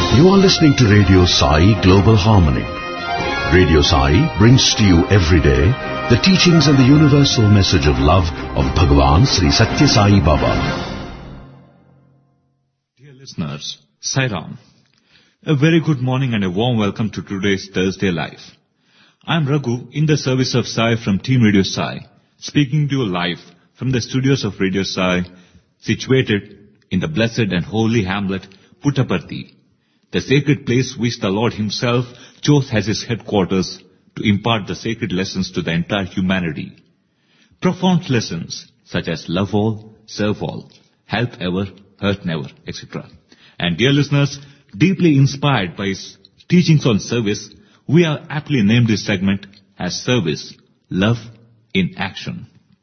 You are listening to Radio Sai Global Harmony. Radio Sai brings to you every day the teachings and the universal message of love of Bhagavan Sri Satya Sai Baba. Dear listeners, Sai Ram. A very good morning and a warm welcome to today's Thursday Live. I am Raghu in the service of Sai from Team Radio Sai, speaking to you live from the studios of Radio Sai, situated in the blessed and holy hamlet Puttaparthi, the sacred place which the Lord Himself chose as His headquarters to impart the sacred lessons to the entire humanity. Profound lessons such as love all, serve all, help ever, hurt never, etc. And dear listeners, deeply inspired by His teachings on service, we have aptly named this segment as Service, Love in Action.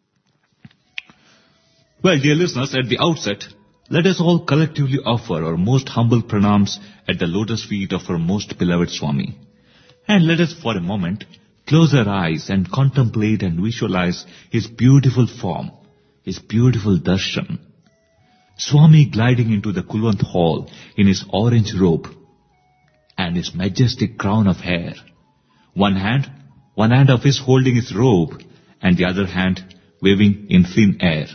Well, dear listeners, at the outset, let us all collectively offer our most humble pranams at the lotus feet of our most beloved Swami. And let us for a moment close our eyes and contemplate and visualize His beautiful form, His beautiful darshan. Swami gliding into the Kulwant hall in His orange robe and His majestic crown of hair. One hand of His holding His robe and the other hand waving in thin air.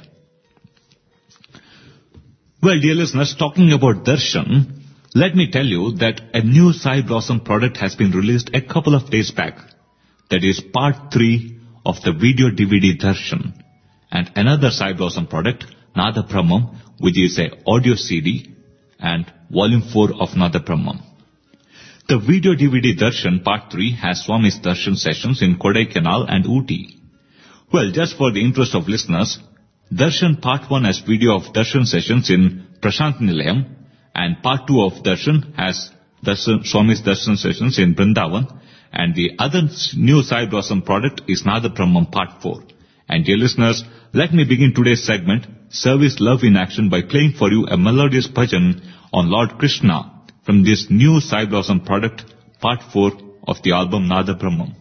Well, dear listeners, talking about darshan, let me tell you that a new Sai Blossom product has been released a couple of days back. That is part 3 of the video DVD darshan. And another Sai Blossom product, Nada Brahmam, which is a audio CD, and volume 4 of Nada Brahmam. The video DVD darshan part 3 has Swami's darshan sessions in Kodaikanal and Ooty. Well, just for the interest of listeners, darshan part 1 has video of darshan sessions in Prashant Nilayam, and part 2 of darshan has Swami's darshan sessions in Vrindavan, and the other new Sai Blossom product is Nada Brahmam part 4. And dear listeners, let me begin today's segment, Service Love in Action, by playing for you a melodious bhajan on Lord Krishna from this new Sai Blossom product, part 4 of the album Nada Brahmam.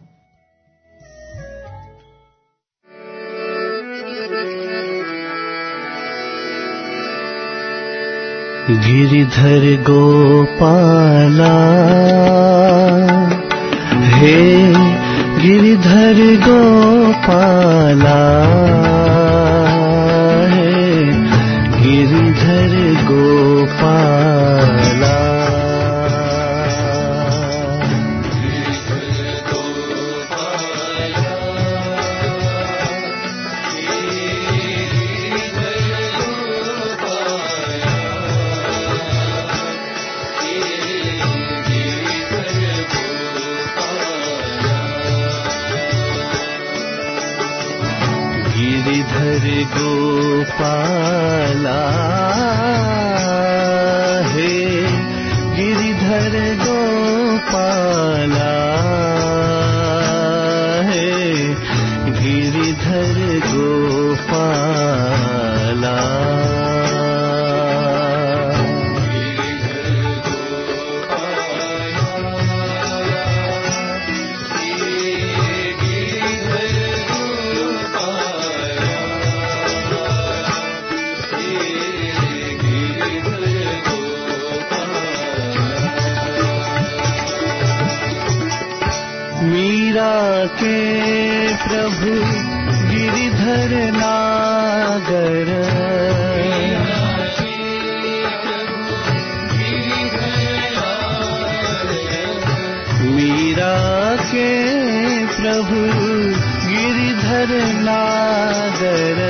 Giridhar Gopala हे गिरिधर गोपाला हे गिरिधर गोपाला गिरिधर गोपाला हे गिरिधर गोपाला हे गिरिधर गोपाला के प्रभु गिरिधर नागर मीरा के प्रभु गिरिधर नागर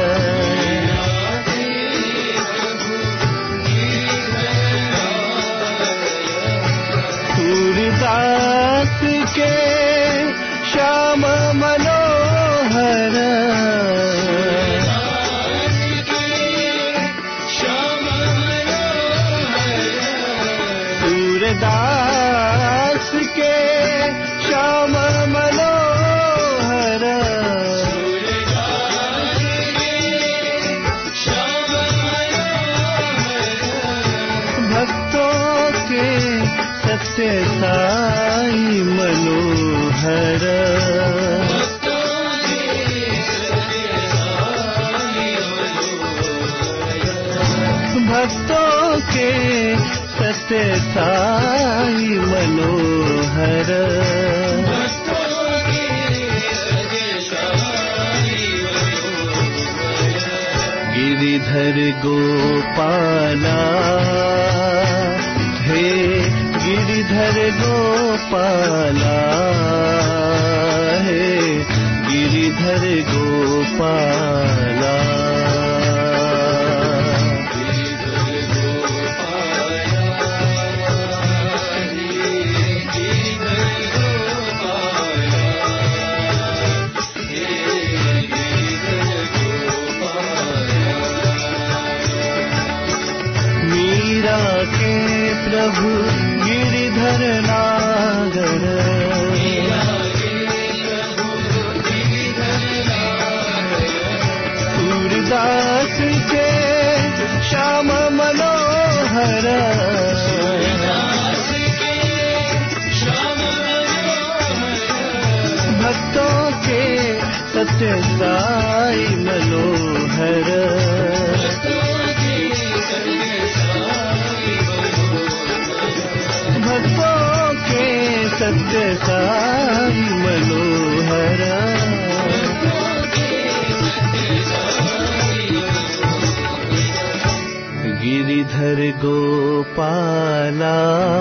सूरदास के श्याम मनोहर सूरदास के श्याम मनोहर भक्तों के सत्य साई मनोहर भक्तों के सत्य साई मनोहर गिरिधर गोपाला हे गिरिधर गोपाला हे गिरिधर गोपाला प्रभु गिरिधर नागर सूरदास के श्याम मनोहर भक्तों के सत्य साई मनोहर भक्तों के सत्य साई मनोहर गिरिधर गोपाला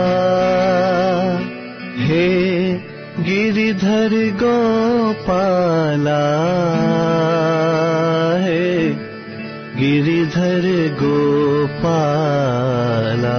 हे गिरिधर गोपाला हे Giridhar Gopala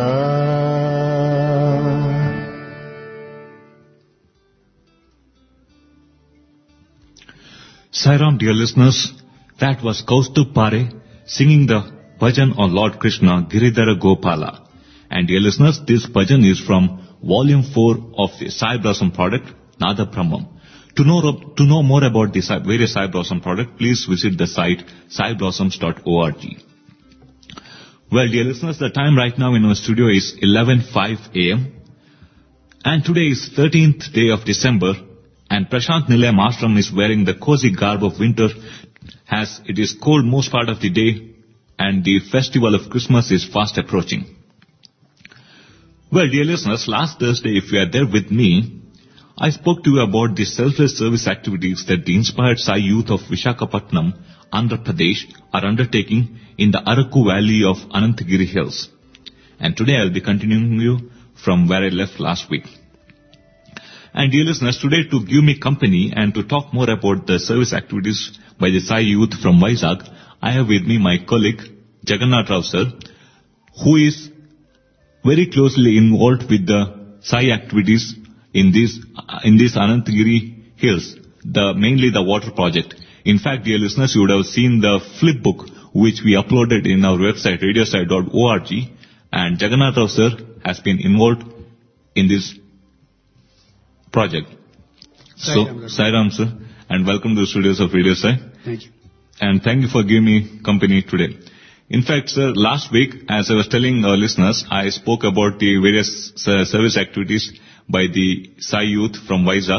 Sai Ram, dear listeners, that was Kaustubh Pare singing the bhajan on Lord Krishna, Giridhara Gopala. And dear listeners, this bhajan is from volume 4 of the Sai Blossom product, Nada Brahmam. To know more about the various Sai Blossom product, please visit the site saiblossoms.org. Well, dear listeners, the time right now in our studio is 11:05 a.m. And today is 13th day of December. And Prashant Nilayam Ashram is wearing the cozy garb of winter as it is cold most part of the day and the festival of Christmas is fast approaching. Well, dear listeners, last Thursday, if you are there with me, I spoke to you about the selfless service activities that the inspired Sai youth of Visakhapatnam, Andhra Pradesh are undertaking in the Araku Valley of Anantagiri Hills. And today I will be continuing you from where I left last week. And dear listeners, today to give me company and to talk more about the service activities by the Sai youth from Vizag, I have with me my colleague Jagannath Rao sir, who is very closely involved with the Sai activities in these Anantagiri Hills, mainly the water project. In fact, dear listeners, you would have seen the flip book which we uploaded in our website radiosai.org, and Jagannath Rao sir has been involved in this project. So, Sai Ram sir, and welcome to the studios of Radio Sai. Thank you. And thank you for giving me company today. In fact, sir, last week, as I was telling our listeners, I spoke about the various service activities by the Sai youth from Vizag.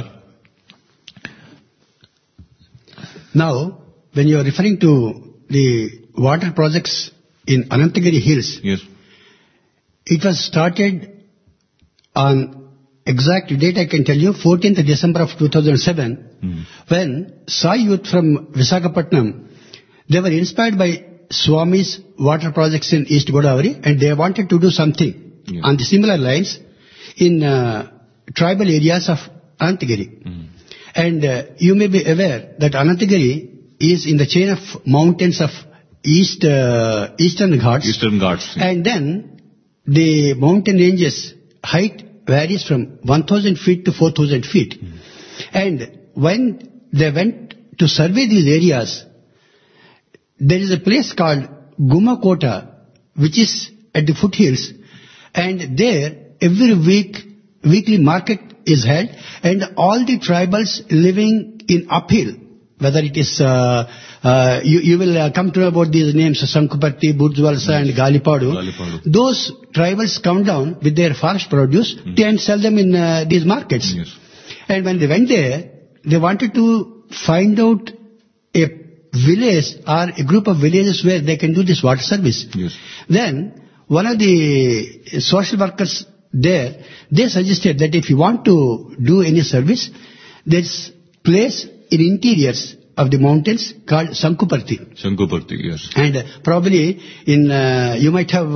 Now, when you are referring to the water projects in Anantagiri Hills, Yes. it was started on exact date I can tell you, 14th December of 2007, when Sai youth from Visakhapatnam, they were inspired by Swami's water projects in East Godavari, and they wanted to do something on the similar lines in tribal areas of Anantagiri. And you may be aware that Anantagiri is in the chain of mountains of Eastern Ghats. Eastern Ghats. And then the mountain ranges height varies from 1,000 feet to 4,000 feet. And when they went to survey these areas, there is a place called Gumakota, which is at the foothills, and there every weekly market is held, and all the tribals living in uphill, whether it is, you will come to know about these names, Sankupatti, Burjwalsa and Galipadu. Those tribals come down with their forest produce and sell them in these markets. Yes. And when they went there, they wanted to find out a village or a group of villages where they can do this water service. Yes. Then one of the social workers there, they suggested that if you want to do any service, there's place in interiors of the mountains called Sankuparti. Sankuparti, yes. And probably you might have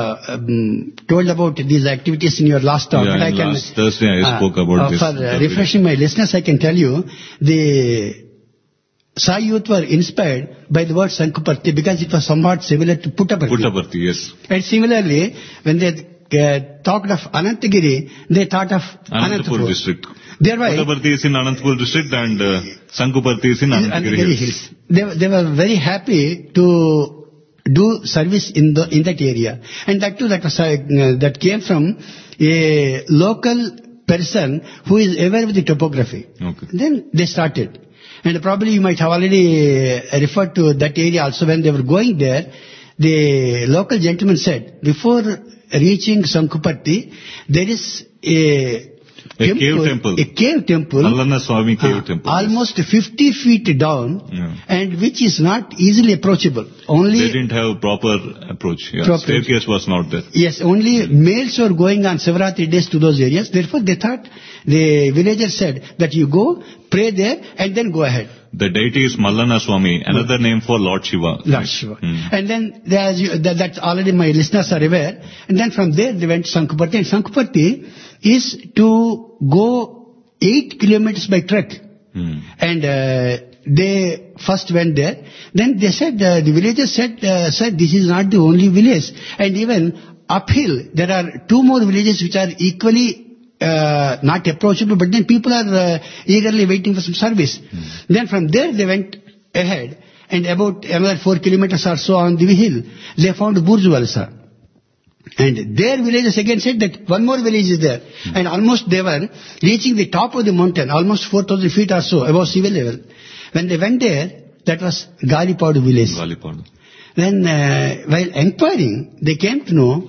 told about these activities in your last talk. Yeah, but last Thursday I spoke about this. For refreshing my listeners, I can tell you, the Sai youth were inspired by the word Sankuparti because it was somewhat similar to Puttaparthi. Puttaparthi, yes. And similarly, when they talked of Anantagiri, they thought of Anantapur district. Thereby, Puttaparthi is in Anantapur district and Sankuparthi is in Anantagiri Hills. They were very happy to do service in that area. And that too, that came from a local person who is aware with the topography. Okay. Then they started. And probably you might have already referred to that area also. When they were going there, the local gentleman said, before reaching Sankuparti, there is a cave temple. Mallana Swami cave temple. Almost 50 feet down, Yeah. and which is not easily approachable. Only They didn't have proper approach. Yeah. Proper. Staircase was not there. Yes, only males were going on Sivaratri days to those areas. Therefore, they thought, the villagers said that you go, pray there, and then go ahead. The deity is Mallana Swami, another name for Lord Shiva. Lord Shiva. And then, that's already my listeners are aware. And then from there they went to Sankuparti. And Sankuparti is to go 8 kilometers by truck. And they first went there. Then they said, the villagers said, sir, this is not the only village. And even uphill, there are 2 more villages which are equally not approachable, but then people are eagerly waiting for some service. Then from there they went ahead, and about another 4 kilometers or so on the hill, they found Burjwalsa. And their villagers again said that one more village is there. And almost they were reaching the top of the mountain, almost 4,000 feet or so above sea level. When they went there, that was Galipadu village. Galipadu. Then while inquiring, they came to know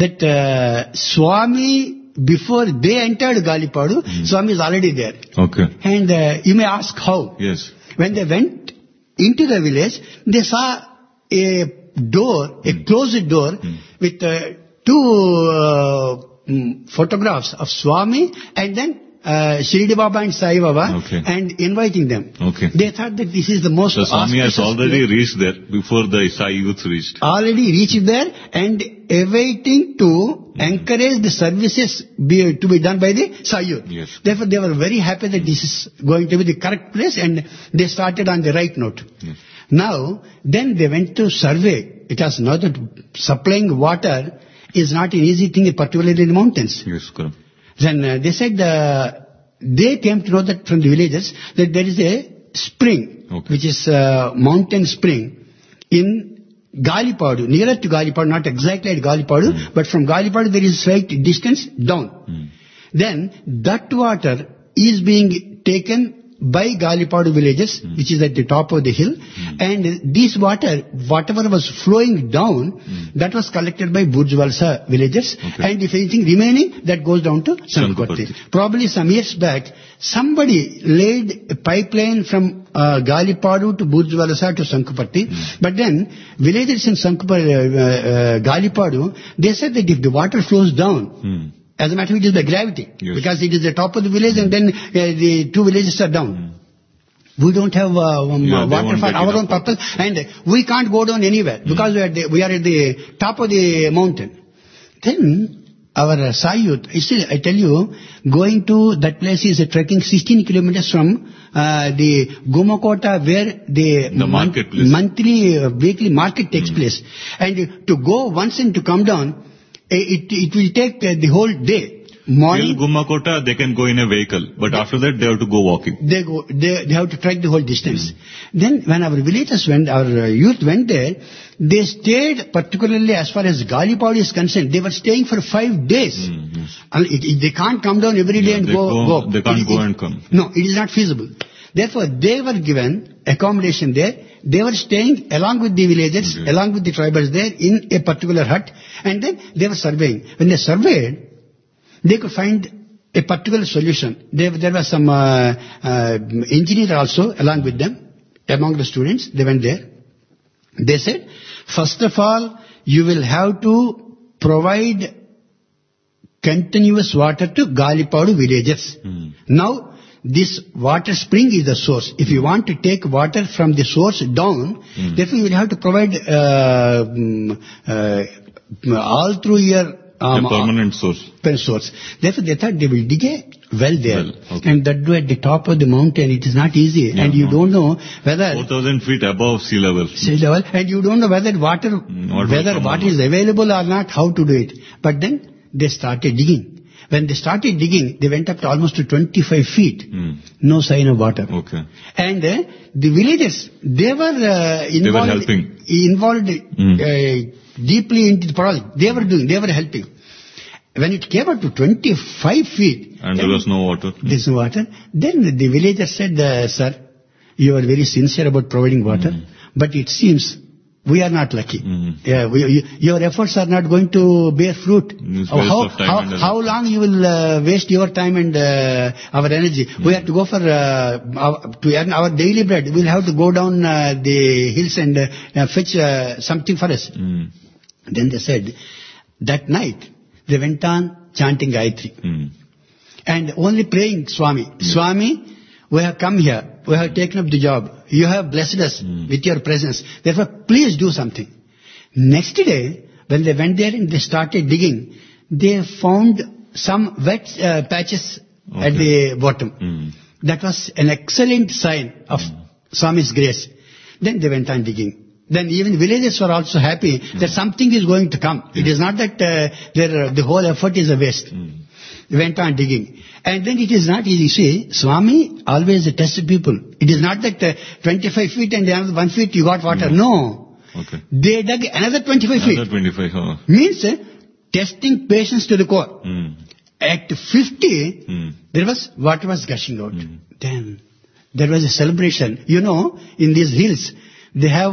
that Swami, before they entered Galipadu, Swami is already there. Okay. And you may ask how. Yes. When they went into the village, they saw a door, a closed door, with 2 photographs of Swami and then Shirdi Baba and Sai Baba, Okay. and inviting them. Okay. They thought that this is the most So Swami has auspicious already place. reached there before the Sai youth reached. Already reached there and awaiting to encourage the services to be done by the Sai youth. Yes. Therefore, they were very happy that this is going to be the correct place, and they started on the right note. Yes. Now, then they went to survey. It has now that supplying water is not an easy thing, particularly in the mountains. Yes, correct. Then they said they came to know that from the villagers that there is a spring, Okay. which is a mountain spring in Galipadu, nearer to Galipadu, not exactly at Galipadu, but from Galipadu there is a slight distance down. Then that water is being taken by Galipadu villagers, which is at the top of the hill, and this water, whatever was flowing down, that was collected by Burjwalsa villagers, Okay. and if anything remaining, that goes down to Sankuparti. Sankuparti. Probably some years back, somebody laid a pipeline from Galipadu to Burjwalsa to Sankuparti, but then villagers in Galipadu, they said that if the water flows down, as a matter of fact, it is by gravity. Yes. Because it is the top of the village and then the 2 villages are down. We don't have they water won't for get our enough own purpose, and we can't go down anywhere because we are at the top of the mountain. Then our Sai youth, I tell you, going to that place is a trekking 16 kilometers from the Gumakota, where the marketplace. monthly, weekly market takes place. And to go once and to come down, it will take the whole day. Morning, Till Gummakota, they can go in a vehicle, but after that they have to go walking. they have to trek the whole distance. Then when our villagers went, our youth went there, they stayed, particularly as far as Galipadu is concerned, they were staying for 5 days. Yes. And they can't come down every day and they go. They can't go and come. No, it is not feasible. Therefore, they were given accommodation there. They were staying along with the villagers, Okay. along with the tribals there in a particular hut, and then they were surveying. When they surveyed, they could find a particular solution. There was some engineer also along with them, among the students. They went there. They said, first of all, you will have to provide continuous water to Galipadu villages. Now, this water spring is the source. If you want to take water from the source down, therefore you will have to provide all through your a permanent source. source. Therefore they thought they will dig a well there. Well, okay. And that do at the top of the mountain. It is not easy. And you don't know whether 4,000 feet above sea level. and you don't know whether water is available or not, how to do it. But then they started digging. When they started digging, they went up to almost to 25 feet. No sign of water. Okay. And the villagers, they were involved deeply into the project. They were helping. When it came up to 25 feet. And there was no water. There's no water. Then the villagers said, sir, you are very sincere about providing water, but it seems we are not lucky. Your efforts are not going to bear fruit. How long you will waste your time and our energy? We have to go for to earn our daily bread. We'll have to go down the hills and fetch something for us. Then they said, that night they went on chanting Gayatri and only praying Swami. Swami, we have come here. We have taken up the job. You have blessed us with your presence. Therefore, please do something. Next day, when they went there and they started digging, they found some wet patches at the bottom. That was an excellent sign of Swami's grace. Then they went on digging. Then even villagers were also happy that something is going to come. It is not that the whole effort is a waste. They went on digging. And then it is not easy. See, Swami always tested people. It is not that 25 feet and another 1 feet you got water. No. Okay. They dug another 25 feet. Another 25. Means testing patience to the core. At 50, water was gushing out. Then there was a celebration. You know, in these hills, they have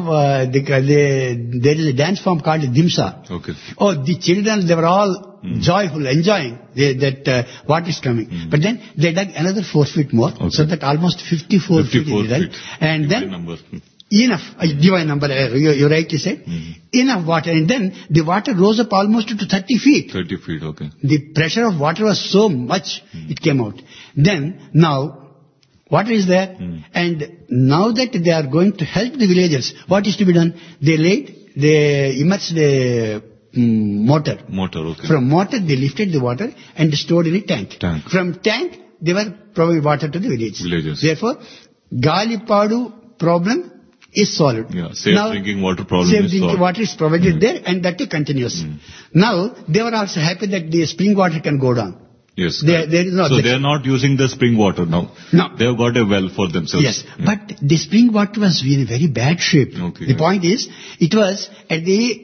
there is a dance form called Dimsa. Okay. Oh, the children, they were all joyful, enjoying that water is coming. But then they dug another 4 feet more, so that almost 54 feet is done. And then enough, divine number, you rightly said, enough water. And then the water rose up almost to 30 feet. 30 feet, okay. The pressure of water was so much, it came out. Then, now, water is there, and now that they are going to help the villagers, what is to be done? They immersed the motor. Okay. From motor, they lifted the water and stored in a tank. From tank, they were providing water to the villagers. Therefore, Galipadu problem is solved. Yeah, safe drinking water problem is solved. Safe drinking water is provided there, and that too continuous. Now, they were also happy that the spring water can go down. Yes. There is no so they are not using the spring water now. No. They have got a well for themselves. Yes. But the spring water was in very bad shape. Okay. The point is, it was at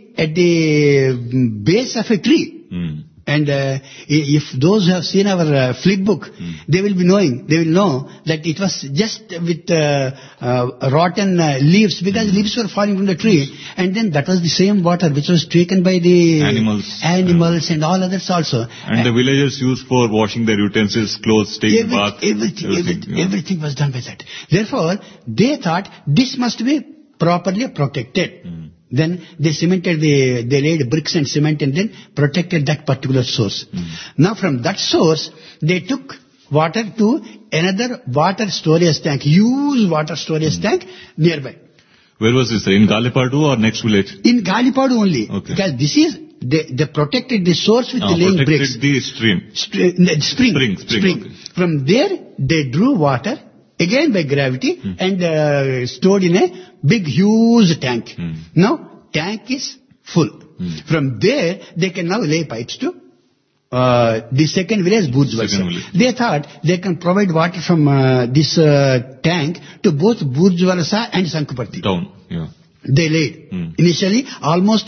the base of a tree. And if those who have seen our flip book, they will know that it was just with rotten leaves, because leaves were falling from the tree. And then that was the same water which was taken by the animals and all others also. And the villagers used for washing their utensils, clothes, taking bath. Everything was done by that. Therefore, they thought this must be properly protected. Then they laid bricks and cement and then protected that particular source. Now from that source, they took water to another water storage tank, huge water storage tank nearby. Where was this? In Galipadu or next village? In Galipadu only. Okay. Because this is, they protected the source with the laying bricks. Protected the stream. Spring. Okay. From there, they drew water, again by gravity, and stored in a big, huge tank. Now, tank is full. From there, they can now lay pipes to the second village, Burjwalsa. They thought they can provide water from this tank to both Burjwalsa and Sankaparti. Down, yeah. They laid. Initially, almost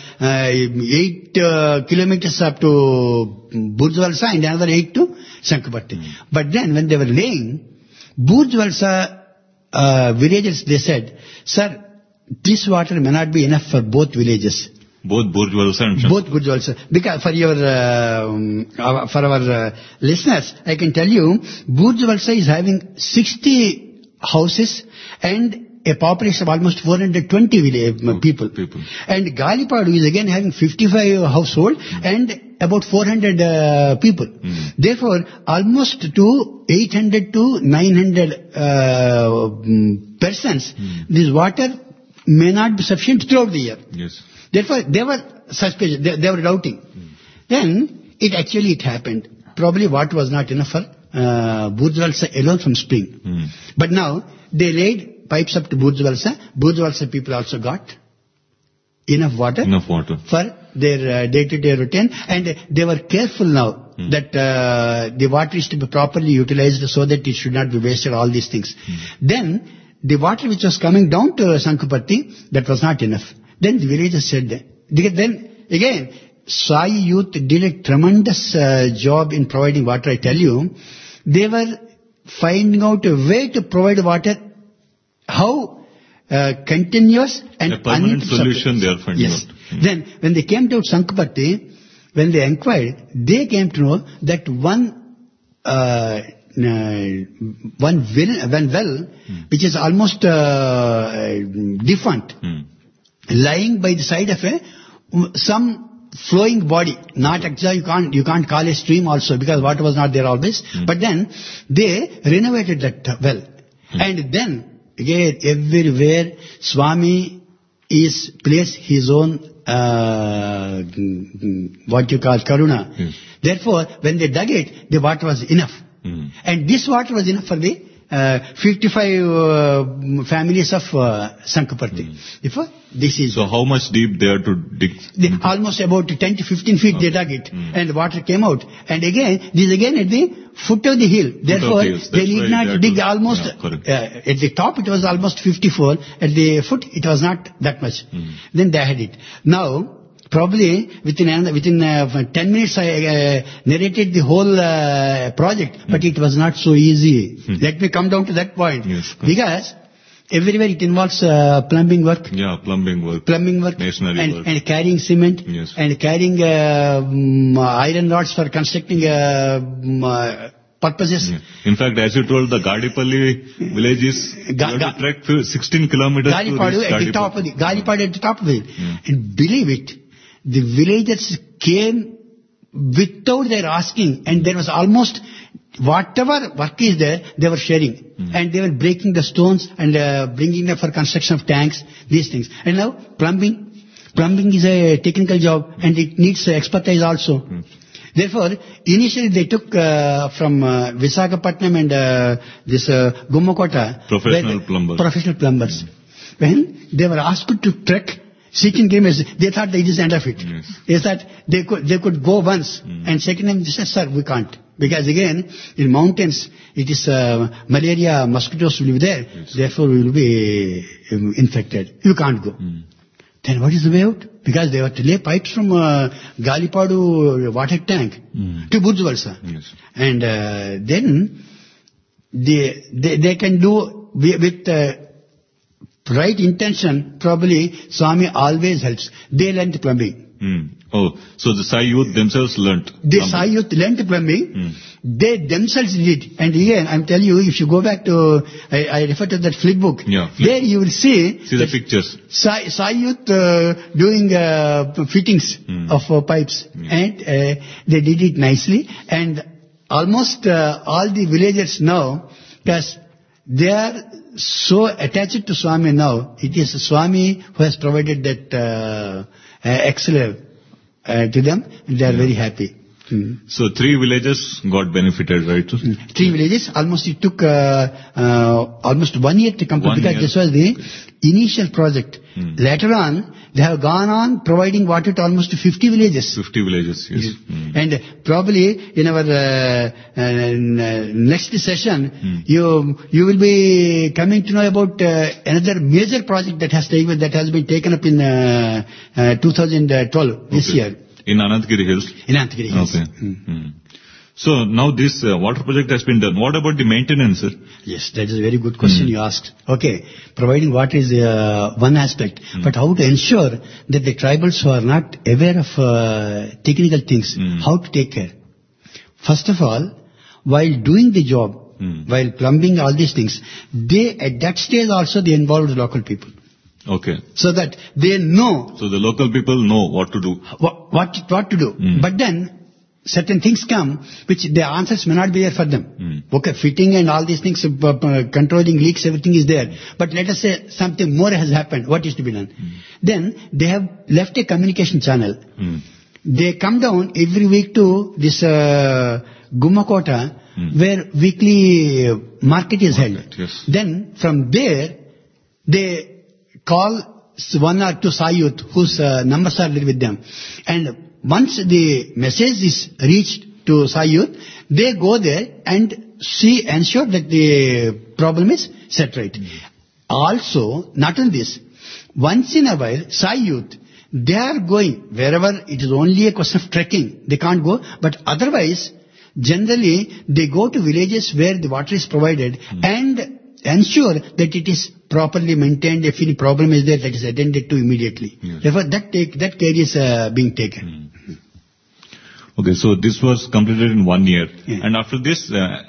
8 kilometers up to Burjwalsa and another 8 to Sankaparti. But then, when they were laying, Burjwalsa villagers, they said, "Sir, this water may not be enough for both villages." Both Burjwalsa and Both Burjwalsa. Because for your, for our listeners, I can tell you, Burjwalsa is having 60 houses and a population of almost 420 people. And Galipadu is again having 55 household and about 400 people. Therefore, almost to 800 to 900 persons, this water may not be sufficient throughout the year. Yes. Therefore, they were suspicious, they were doubting. Then, it happened. Probably water was not enough for Burjvalsa alone from spring. But now, they laid pipes up to Burjvalsa. Burjvalsa people also got enough water for their day-to-day routine, and they were careful now that the water is to be properly utilized so that it should not be wasted, all these things. Then, the water which was coming down to Sankupatti, that was not enough. Then the villagers said that. Then, again, Sai youth did a tremendous job in providing water, I tell you. They were finding out a way to provide water, how continuous and a permanent solution they are finding out. Then, when they came to Sankupatti, when they inquired, they came to know that one well, which is almost defunct, lying by the side of some flowing body, not exactly, you can't call a stream also, because water was not there always. But then they renovated that well, and then again everywhere Swami is placed his own what you call karuna. Therefore, when they dug it, the water was enough, and this water was enough for the 55 families of Sankupatti. Therefore, this is... So how much deep they are to dig? Almost about 10 to 15 feet they dug it, and the water came out. And again, this again at the foot of the hill. Therefore, they need not dig almost... at the top it was almost 54, at the foot it was not that much. Then they had it. Now, probably within 10 minutes I narrated the whole project, but it was not so easy. Let me come down to that point. Because everywhere it involves plumbing work. Plumbing work, masonry work. And carrying cement, and carrying iron rods for constructing purposes. In fact, as you told, the Gadipalli village is, you have to trek 16 kilometers to reach Gadipalli. Gadipalli at the top of it. And believe it, the villagers came without their asking, and there was almost whatever work is there, they were sharing. And they were breaking the stones and bringing them for construction of tanks, these things. And now plumbing is a technical job, and it needs expertise also. Therefore, initially they took from Visakhapatnam and this Gummakota professional plumbers. When they were asked to trek 16 kilometers, they thought that it is the end of it. They thought they could go once, and second time they said, sir, we can't. Because again, in mountains, it is malaria, mosquitoes will be there, therefore we will be infected. You can't go. Then what is the way out? Because they have to lay pipes from Galipadu water tank to Burjvalsa. And then they can do with right intention, probably Swami always helps. They learnt plumbing. Oh, so the Sai youth themselves learnt. The Sai youth learnt plumbing. They themselves did. And again, I'm telling you, if you go back to, I refer to that flip book. There you will see the pictures. Sai youth doing fittings of pipes. And they did it nicely. And almost all the villagers now, because they are so attached to Swami now, it is Swami who has provided that excellence to them, and they are very happy. So 3 villages got benefited, right? 3 villages, almost it took almost 1 year to complete, because this was the initial project. Later on, they have gone on providing water to almost 50 villages. 50 villages, yes. And probably in our next session, you will be coming to know about another major project that has been taken up in 2012, this year. In Anantagiri Hills? In Anantagiri Hills. Okay. So now this water project has been done. What about the maintenance, sir? Yes, that is a very good question you asked. Okay, providing water is one aspect, but how to ensure that the tribals who are not aware of technical things, how to take care? First of all, while doing the job, while plumbing all these things, at that stage also they involved local people. Okay. So that they know So the local people know what to do. what to do. But then certain things come which the answers may not be there for them. Okay, fitting and all these things, controlling leaks, everything is there. But let us say something more has happened. What is to be done? Then they have left a communication channel. They come down every week to this Gumakota, where weekly market is held. Yes. Then from there, they call one or two Sai Youth whose numbers are there with them. And once the message is reached to Sai Youth, they go there and ensure that the problem is set right. Also, not only this, once in a while, Sai Youth, they are going wherever it is only a question of trekking. They can't go, but otherwise, generally, they go to villages where the water is provided and ensure that it is properly maintained. If any problem is there, that is attended to immediately. Yes. Therefore, that care is being taken. Okay, so this was completed in 1 year. Yeah. And after this,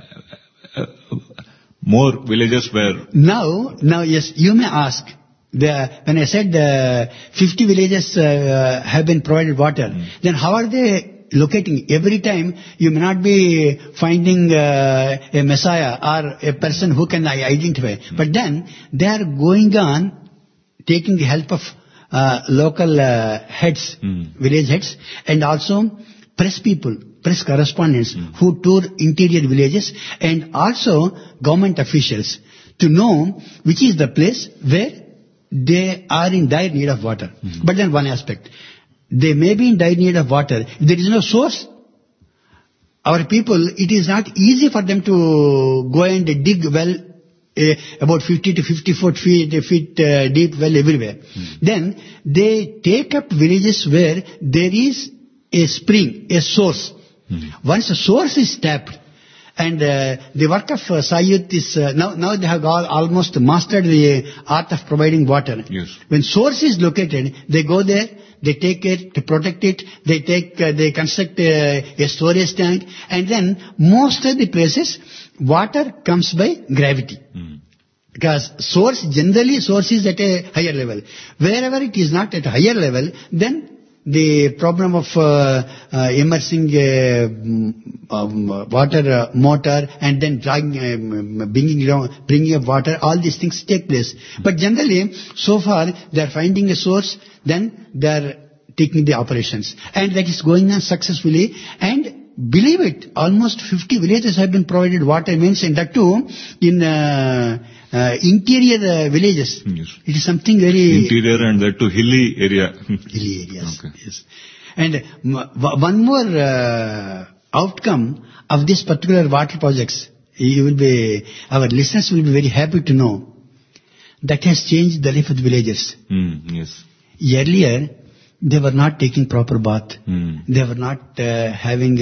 more villages were... Now, yes, you may ask, when I said 50 villages have been provided water, then how are they locating? Every time you may not be finding a messiah or a person who can identify. But then they are going on taking the help of local heads, village heads, and also press people, press correspondents who tour interior villages, and also government officials to know which is the place where they are in dire need of water. But then one aspect, they may be in dire need of water. If there is no source, our people, it is not easy for them to go and dig well, about 50 to 54 feet deep well everywhere. Then they take up villages where there is a spring, a source. Once a source is tapped, and the work of Sai Youth is, now they have almost mastered the art of providing water. Yes. When source is located, they go there, they take care to protect it, they construct a storage tank, and then most of the places, water comes by gravity. Because generally source is at a higher level. Wherever it is not at a higher level, then the problem of immersing water motor and then bringing up water, all these things take place. But generally, so far, they are finding a source, then they are taking the operations. And that is going on successfully. And believe it, almost 50 villages have been provided water, means, and that too in interior villages. Yes. It is something very... Interior and that to hilly area. Hilly areas. Okay. Yes. And one more outcome of this particular water projects, our listeners will be very happy to know, that has changed the life of the villagers. Yes. Earlier, they were not taking proper bath. They were not having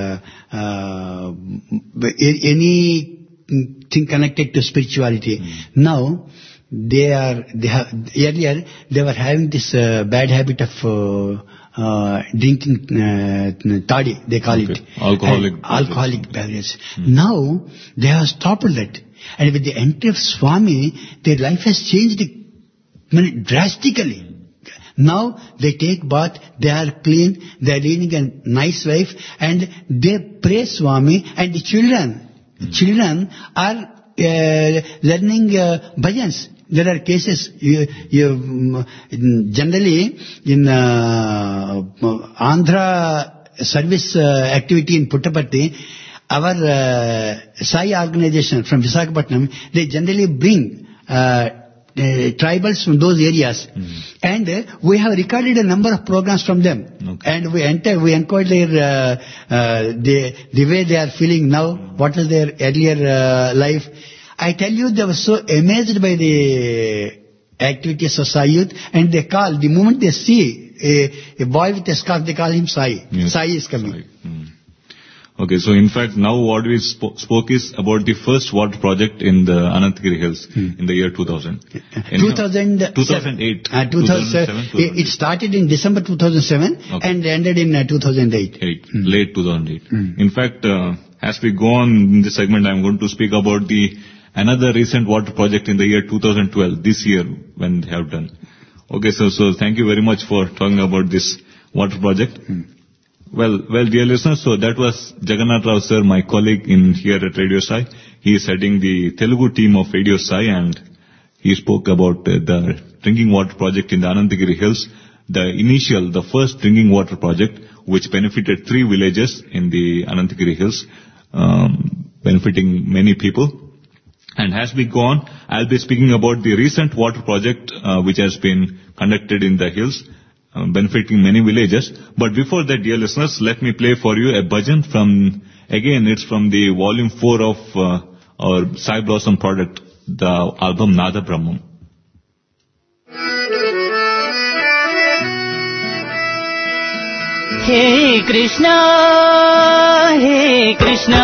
anything connected to spirituality. Now, earlier they were having this bad habit of drinking toddy, they call it. Alcoholic beverage. Now, they have stopped that. And with the entry of Swami, their life has changed drastically. Now they take bath, they are clean, they are leading a nice life, and they pray Swami, and the children are learning bhajans. There are cases, generally in Andhra service activity in Puttaparthi, our Sai organization from Visakhapatnam, they generally bring tribals from those areas, and we have recorded a number of programs from them. Okay. And we inquired the way they are feeling now, what was their earlier life. I tell you, they were so amazed by the activities of Sai Youth, and they call, the moment they see a boy with a scarf, they call him Sai. Yes. Sai is coming. Sai. Okay, so in fact now what we spoke is about the first water project in the Anantagiri Hills in the year 2000. 2008. 2007. It started in December 2007 and ended in 2008. Late 2008. In fact, as we go on in this segment, I'm going to speak about another recent water project in the year 2012, this year when they have done. Okay, sir. So thank you very much for talking about this water project. Well, dear listeners, so that was Jagannath Rao sir, my colleague here at Radio Sai. He is heading the Telugu team of Radio Sai, and he spoke about the drinking water project in the Anantagiri Hills, the first drinking water project, which benefited 3 villages in the Anantagiri Hills, benefiting many people. And as we go on, I'll be speaking about the recent water project, which has been conducted in the hills, benefiting many villages. But before that, dear listeners, let me play for you a bhajan it's from the volume 4 of our Sai Blossom product, the album Nada Brahmam. Hey Krishna, Hey Krishna,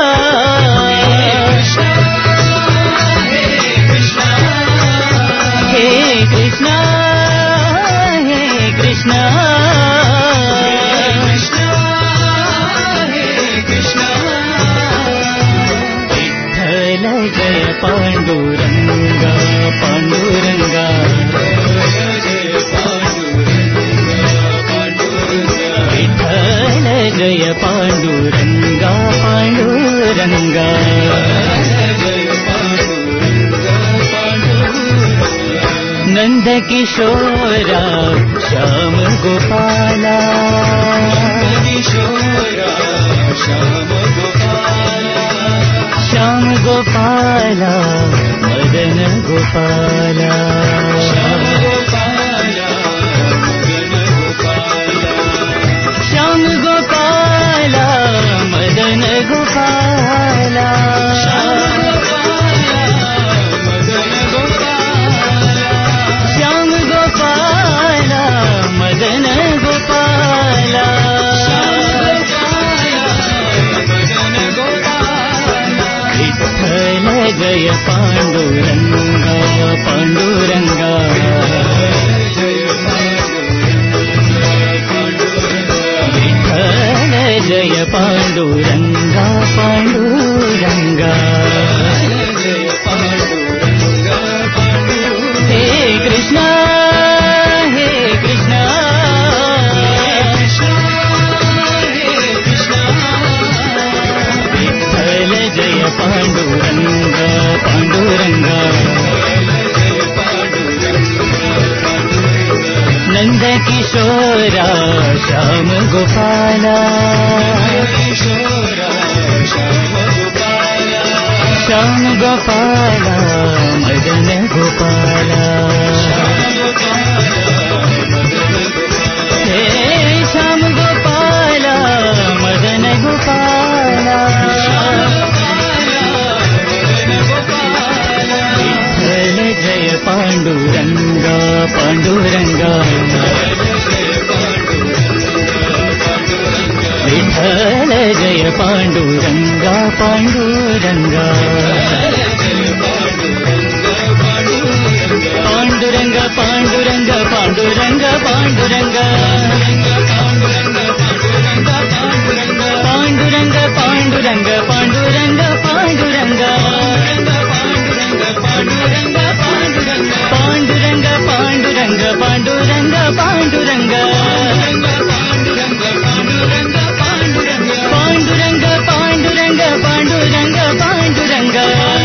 Hey Krishna, Hey Krishna, Hey Krishna, Vithala Jaya Panduranga, Panduranga, Vithala Jaya Panduranga, Panduranga. नंद किशोरा श्याम गोपाला, श्याम गोपाला, मदन गोपाला, श्याम गोपाला, मदन गोपाला, मदन गोपाला, विठ्ठल जय पांडुरंगा, पांडुरंगा, विठ्ठल जय पांडुरंगा, पांडुरंगा. हे कृष्णा, पांडुरंगा, पांडुरंगा, नंद किशोरा श्याम गोपाला, श्याम गोपाला, मदन गोपाला, हे श्याम गोपाला, मदन गोपाला, जय पांडुरंगा, पांडुरंगा, विठ्ठल जय पांडुरंगा, पांडुरंगा, पांडुरंगा, पांडुरंगा, पांडुरंगा, पांडुरंगा, पांडुरंगा, पांडुरंगा, पांडुरंगा, पांडुरंगा, पांडुरंगा, पांडुरंगा, पांडुरंगा, पांडुरंगा, पांडुरंगा, पांडुरंगा, पांडुरंगा, पांडुरंगा, पांडुरंगा,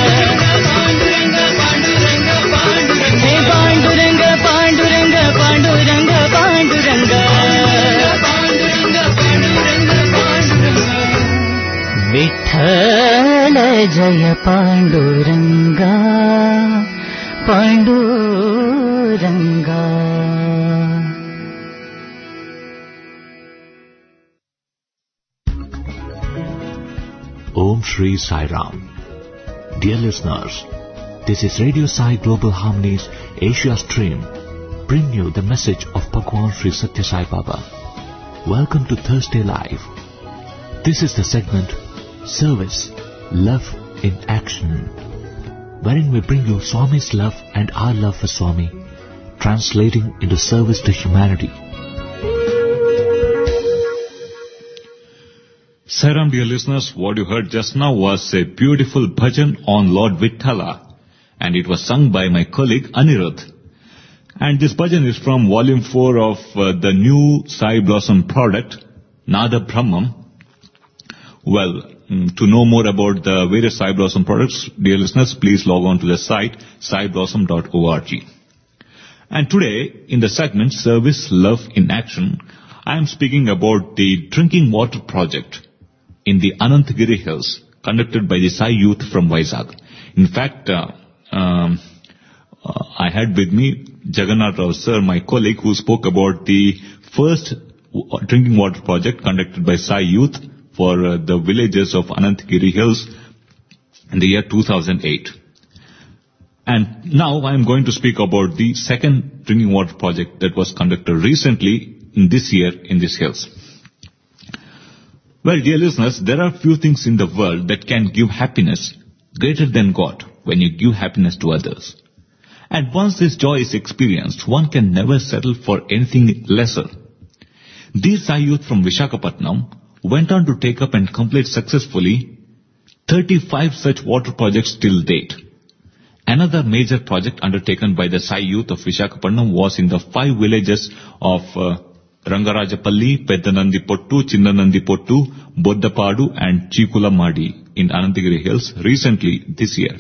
हे पांडुरंगा, पांडुरंगा, पांडुरंगा, पांडुरंगा, विठ्ठल जय Panduranga, Panduranga. Om Shri Sai Ram. Dear listeners, this is Radio Sai Global Harmony's Asia Stream, bring you the message of Bhagwan Sri Satya Sai Baba. Welcome to Thursday Live. This is the segment Service, Love in Action, wherein we bring you Swami's love and our love for Swami, translating into service to humanity. Sairam, dear listeners, what you heard just now was a beautiful bhajan on Lord Vithala, and it was sung by my colleague Anirudh. And this bhajan is from volume 4 of the new Sai Blossom product, Nada Brahmam. Well, to know more about the various Sai Blossom products, dear listeners, please log on to the site saiblossom.org. And today, in the segment Service, Love in Action, I am speaking about the drinking water project in the Anantagiri Hills, conducted by the Sai Youth from Vizag. In fact, I had with me Jagannath Rao sir, my colleague, who spoke about the first drinking water project conducted by Sai Youth for the villages of Anantagiri Hills in the year 2008. And now I am going to speak about the second drinking water project that was conducted recently in this year in these hills. Well, dear listeners, there are few things in the world that can give happiness greater than God when you give happiness to others. And once this joy is experienced, one can never settle for anything lesser. These Sai Youth from Visakhapatnam went on to take up and complete successfully 35 such water projects till date. Another major project undertaken by the Sai Youth of Visakhapatnam was in the 5 villages of Rangarajapalli, Peddanandipottu, Chinnanandipottu, Boddapadu and Chikulamadi in Anantagiri Hills recently this year.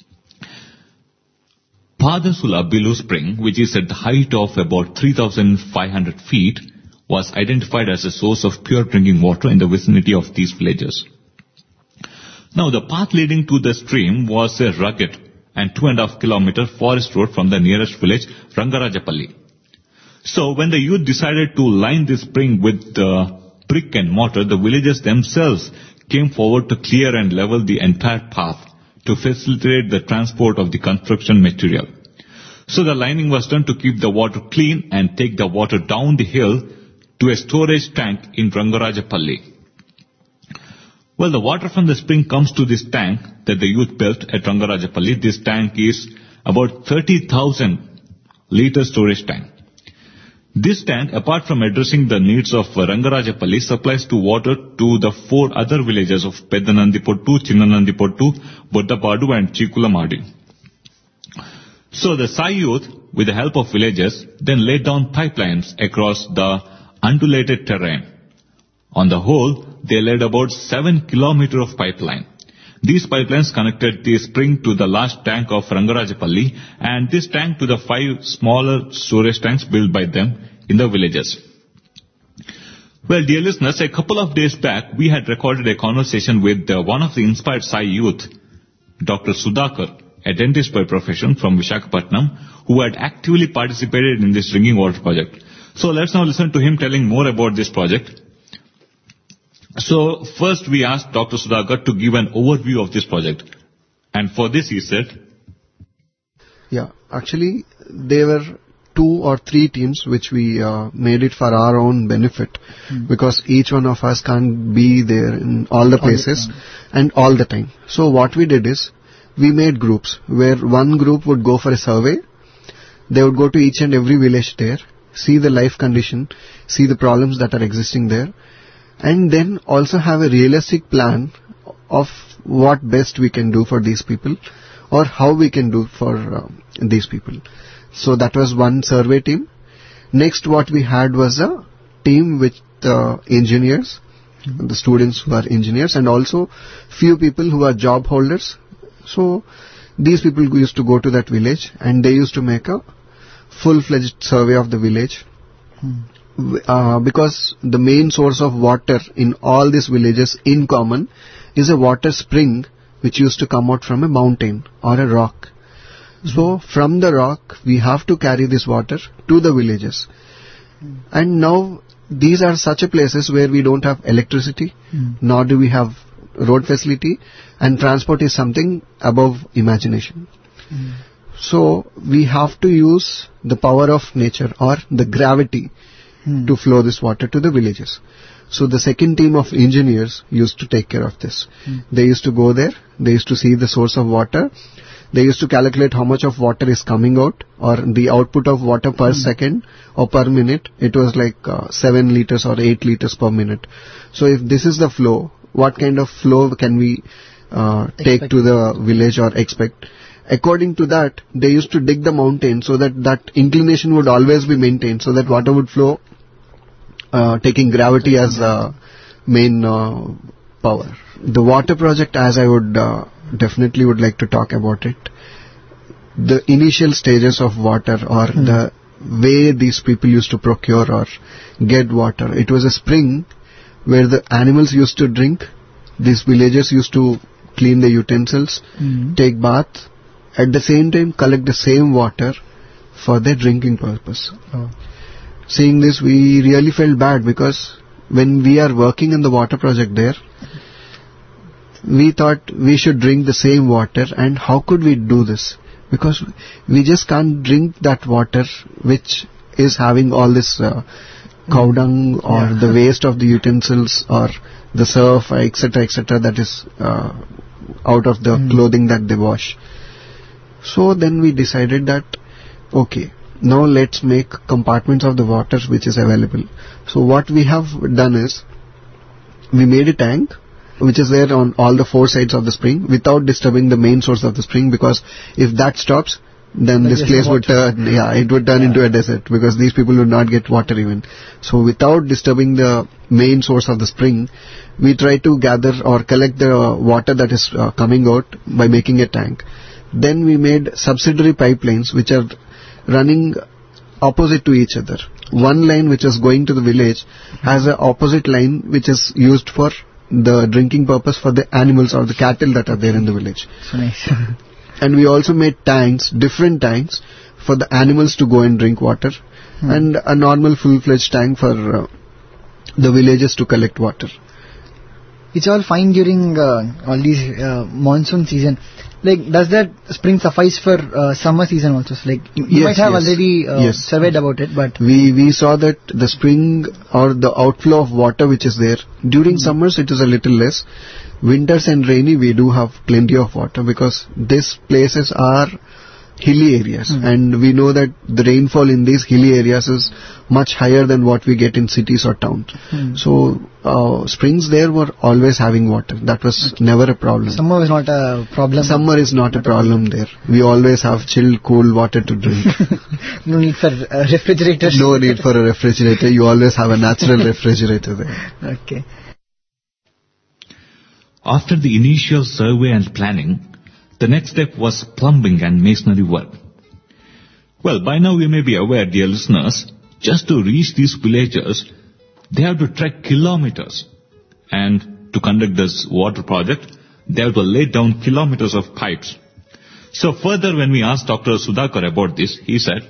Padasula Bilu Spring, which is at the height of about 3,500 feet, was identified as a source of pure drinking water in the vicinity of these villages. Now, the path leading to the stream was a rugged and 2.5 kilometer forest road from the nearest village, Rangarajapalli. So, when the youth decided to line this spring with brick and mortar, the villagers themselves came forward to clear and level the entire path to facilitate the transport of the construction material. So the lining was done to keep the water clean and take the water down the hill to a storage tank in Rangarajapalli. Well, the water from the spring comes to this tank that the youth built at Rangarajapalli. This tank is about 30,000 liter storage tank. This tank, apart from addressing the needs of Rangarajapalli, supplies to water to the 4 other villages of Peddanandipottu, Chinnanandipottu, Boddapadu and Chikulamadi. So the Sai Youth, with the help of villagers, then laid down pipelines across the undulated terrain. On the whole, they laid about 7 kilometers of pipeline. These pipelines connected the spring to the large tank of Rangarajapalli and this tank to the 5 smaller storage tanks built by them in the villages. Well, dear listeners, a couple of days back, we had recorded a conversation with one of the inspired Sai Youth, Dr. Sudhakar, a dentist by profession from Visakhapatnam, who had actively participated in this drinking water project. So let's now listen to him telling more about this project. So first we asked Dr. Sudhakar to give an overview of this project. And for this he said, yeah, actually there were 2 or 3 teams which we made it for our own benefit because each one of us can't be there in all the places and all the time. So what we did is we made groups where one group would go for a survey. They would go to each and every village there, see the life condition, see the problems that are existing there, and then also have a realistic plan of what best we can do for these people or how we can do for these people. So that was one survey team. Next what we had was a team with engineers, the students who are engineers and also few people who are job holders. So these people used to go to that village and they used to make a full-fledged survey of the village. Because the main source of water in all these villages in common is a water spring which used to come out from a mountain or a rock. So from the rock we have to carry this water to the villages. And now these are such a places where we don't have electricity, nor do we have road facility, and transport is something above imagination. So we have to use the power of nature or the gravity to flow this water to the villages. So the second team of engineers used to take care of this. They used to go there, they used to see the source of water, they used to calculate how much of water is coming out or the output of water per second or per minute. It was like 7 liters or 8 liters per minute. So if this is the flow, what kind of flow can we take to the village or expect? according to that, they used to dig the mountain so that that inclination would always be maintained, so that water would flow, taking gravity as the main power. The water project, as I would definitely would like to talk about it, the initial stages of water, or the way these people used to procure or get water. It was a spring where the animals used to drink. These villagers used to clean the utensils, take bath, at the same time collect the same water for their drinking purpose. Seeing this, we really felt bad, because when we are working in the water project there, we thought we should drink the same water, and how could we do this? Because we just can't drink that water which is having all this cow dung or the waste of the utensils or the surf, etc., that is out of the clothing that they wash. So then we decided that, okay, now let's make compartments of the water which is available. So what we have done is, we made a tank which is there on all the four sides of the spring without disturbing the main source of the spring, because if that stops, then this place would turn, it would turn into a desert, because these people would not get water even. So without disturbing the main source of the spring, we try to gather or collect the water that is coming out by making a tank. Then we made subsidiary pipelines which are running opposite to each other. One line which is going to the village has an opposite line which is used for the drinking purpose for the animals or the cattle that are there in the village. So nice. And we also made tanks, different tanks for the animals to go and drink water, and a normal full-fledged tank for the villagers to collect water. It's all fine during all these monsoon season. Like, does that spring suffice for summer season also? So, like, you might have already surveyed about it, but we saw that the spring or the outflow of water which is there during summers, it is a little less. Winters and rainy, we do have plenty of water, because these places are hilly areas, and we know that the rainfall in these hilly areas is much higher than what we get in cities or towns. So springs there were always having water. That was never a problem. summer is not a problem. Summer is not a problem there. We always have chilled, cool water to drink. No need for refrigerators. No need for a refrigerator. You always have a natural refrigerator there. Okay. After the initial survey and planning, the next step was plumbing and masonry work. Well, by now you may be aware, dear listeners, just to reach these villages, they have to trek kilometers. And to conduct this water project, they have to lay down kilometers of pipes. So further, when we asked Dr. Sudhakar about this, he said,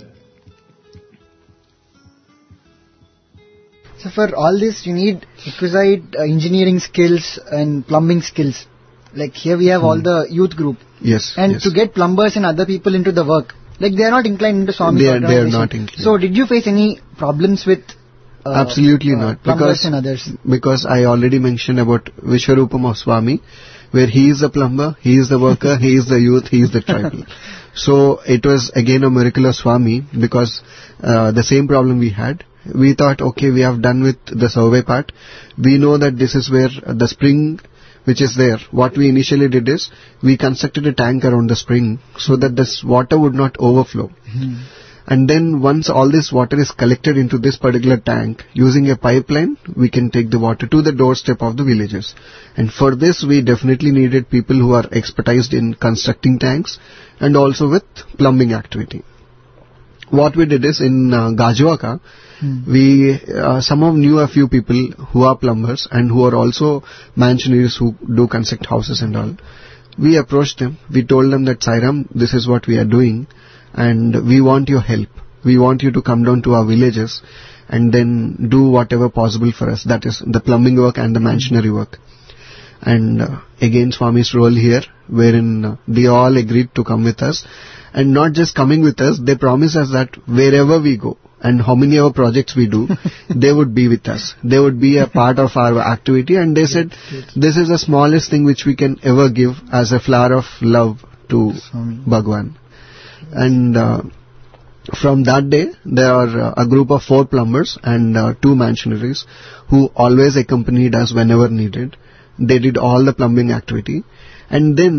So for all this, you need requisite engineering skills and plumbing skills. Like here we have all the youth group. Yes. And to get plumbers and other people into the work, like they are not inclined into Swami's organization. They are not inclined. So did you face any problems with Absolutely not. Plumbers and others? Because I already mentioned about Vishwarupam of Swami, where he is the plumber, he is the worker, he is the youth, he is the tribal. So it was again a miracle of Swami, because the same problem we had. We thought, okay, we have done with the survey part. We know that this is where the spring which is there. What we initially did is, we constructed a tank around the spring so that this water would not overflow. And then once all this water is collected into this particular tank, using a pipeline, we can take the water to the doorstep of the villages. And for this, we definitely needed people who are expertised in constructing tanks and also with plumbing activity. What we did is, in Gajuaka, we somehow knew a few people who are plumbers and who are also mansioners who do construct houses and all. We approached them. We told them that, Sairam, this is what we are doing, and we want your help. We want you to come down to our villages and then do whatever possible for us. That is the plumbing work and the mansionary work. And again, Swami's role here, wherein they all agreed to come with us. And not just coming with us, they promised us that wherever we go and how many of our projects we do, they would be with us. They would be a part of our activity, and they said, this is the smallest thing which we can ever give as a flower of love to Bhagwan. And from that day, there are a group of 4 plumbers and 2 mansionaries who always accompanied us whenever needed. They did all the plumbing activity. And then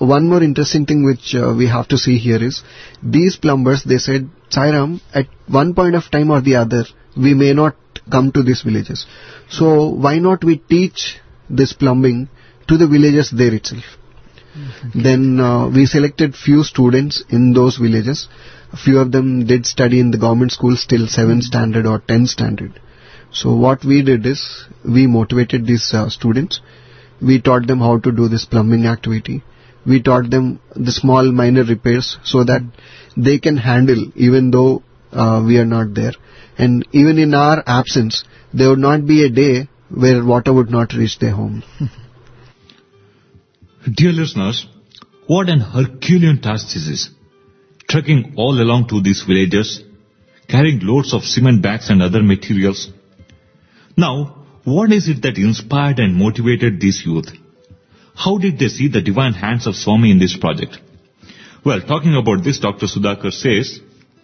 one more interesting thing which we have to see here is, these plumbers, they said, Sairam, at one point of time or the other, we may not come to these villages. So why not we teach this plumbing to the villages there itself? Then we selected few students in those villages. A few of them did study in the government schools till 7th standard or 10th standard. So what we did is, we motivated these students. We taught them how to do this plumbing activity. We taught them the small minor repairs so that they can handle even though we are not there. And even in our absence, there would not be a day where water would not reach their home. Dear listeners, what an Herculean task this is. Trekking all along to these villages, carrying loads of cement bags and other materials. Now, what is it that inspired and motivated these youth? How did they see the divine hands of Swami in this project? Well, talking about this, Dr. Sudhakar says,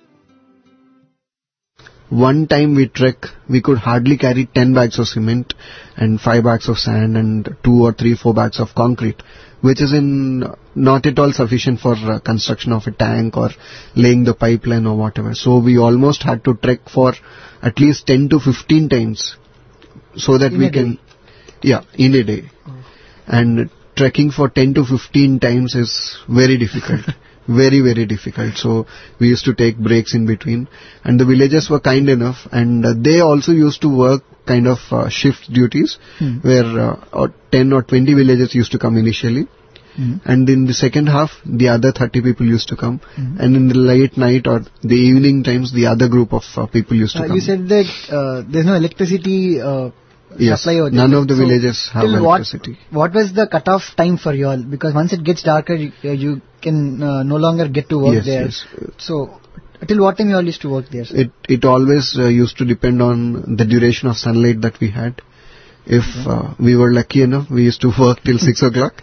one time we trek, we could hardly carry 10 bags of cement and 5 bags of sand and 2 or 3, 4 bags of concrete, which is not at all sufficient for construction of a tank or laying the pipeline or whatever. So we almost had to trek for at least 10 to 15 times so that we can, in a day. And trekking for 10 to 15 times is very difficult. Very, very difficult. So we used to take breaks in between, and the villagers were kind enough, and they also used to work kind of shift duties, where 10 or 20 villagers used to come initially, and in the second half the other 30 people used to come, and in the late night or the evening times the other group of people used to come. You said that there's no electricity yes, supply over there. None of the villages have electricity. What was the cut-off time for you all? Because once it gets darker, you can no longer get to work there. Yes. So, till what time you all used to work there? Sir? It always used to depend on the duration of sunlight that we had. If we were lucky enough, we used to work till 6 o'clock.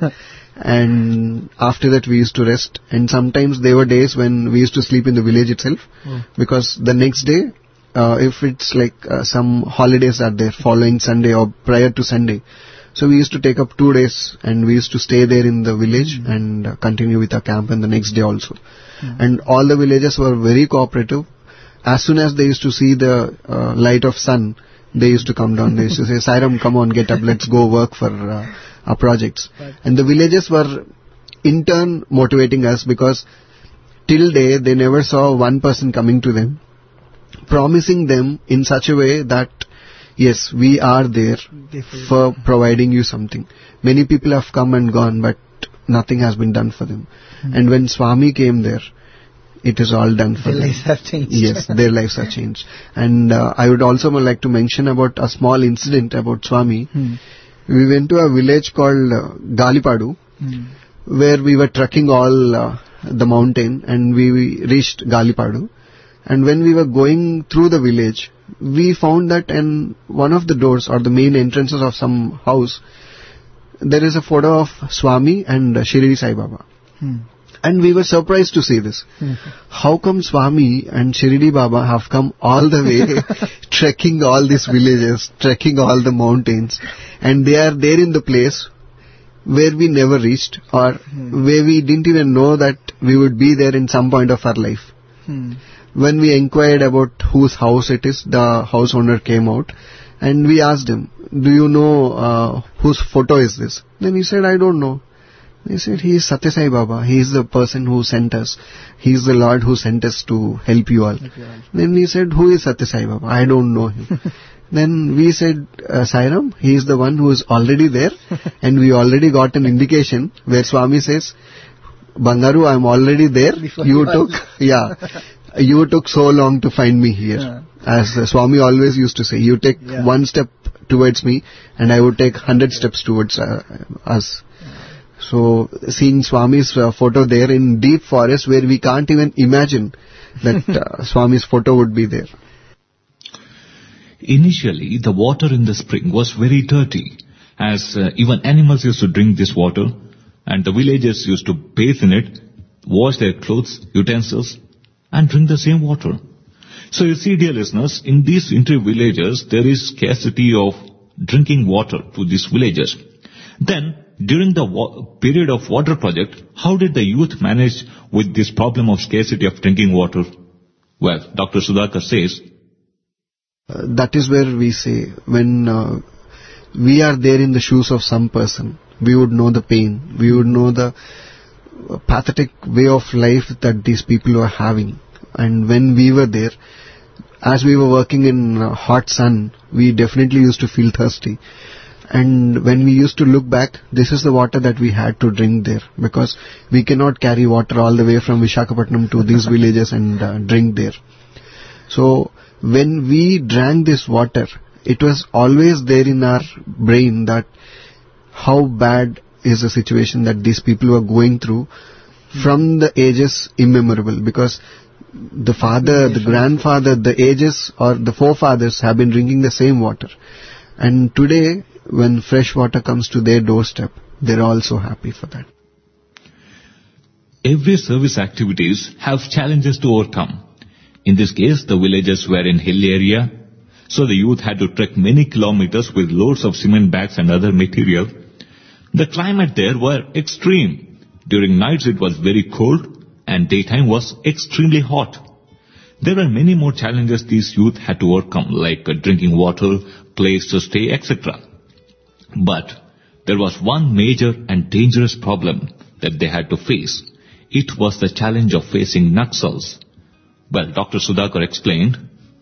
And after that we used to rest. And sometimes there were days when we used to sleep in the village itself. Because the next day, if it's like some holidays are there following Sunday or prior to Sunday, so we used to take up 2 days and we used to stay there in the village and continue with our camp and the next day also. And all the villagers were very cooperative. As soon as they used to see the light of sun, they used to come down. They used to say, Sairam, come on, get up, let's go work for our projects. And the villagers were in turn motivating us, because till day they never saw one person coming to them, promising them in such a way that, yes, we are there for providing you something. Many people have come and gone, but nothing has been done for them. And when Swami came there, it is all done for them. Their lives have changed. Yes, their lives have changed. And I would also like to mention about a small incident about Swami. We went to a village called Galipadu, where we were trekking all the mountain, and we reached Galipadu. And when we were going through the village, we found that in one of the doors or the main entrances of some house, there is a photo of Swami and Shirdi Sai Baba. And we were surprised to see this. How come Swami and Shirdi Baba have come all the way, trekking all these villages, trekking all the mountains, and they are there in the place where we never reached, or where we didn't even know that we would be there in some point of our life. When we inquired about whose house it is, the house owner came out and we asked him, do you know whose photo is this? Then he said, I don't know. He said, he is Satya Sai Baba. He is the person who sent us. He is the Lord who sent us to help you all. Then he said, who is Satya Sai Baba? I don't know him. Then we said, Sairam, he is the one who is already there, and we already got an indication where Swami says, Bangaru, I am already there. You took so long to find me here. As Swami always used to say, you take one step towards me and I would take 100 steps towards us. So seeing Swami's photo there in deep forest where we can't even imagine that Swami's photo would be there. Initially, the water in the spring was very dirty, as even animals used to drink this water, and the villagers used to bathe in it, wash their clothes, utensils, and drink the same water. So you see, dear listeners, in these inter-villages, there is scarcity of drinking water to these villagers. Then, during the period of water project, how did the youth manage with this problem of scarcity of drinking water? Well, Dr. Sudhakar says, that is where we say, when we are there in the shoes of some person, we would know the pain, we would know the pathetic way of life that these people were having. And when we were there, as we were working in hot sun, we definitely used to feel thirsty. And when we used to look back, this is the water that we had to drink there, because we cannot carry water all the way from Visakhapatnam to these villages and drink there. So when we drank this water, it was always there in our brain that how bad is the situation that these people were going through from the ages immemorable, because the father, the grandfather, the ages or the forefathers have been drinking the same water. And today, when fresh water comes to their doorstep, they're also happy for that. Every service activities have challenges to overcome. In this case, the villages were in hill area, so the youth had to trek many kilometers with loads of cement bags and other material. The climate there were extreme. During nights it was very cold and daytime was extremely hot. There were many more challenges these youth had to overcome, like drinking water, place to stay, etc. But there was one major and dangerous problem that they had to face. It was the challenge of facing Naxals. Well, Dr. Sudhakar explained.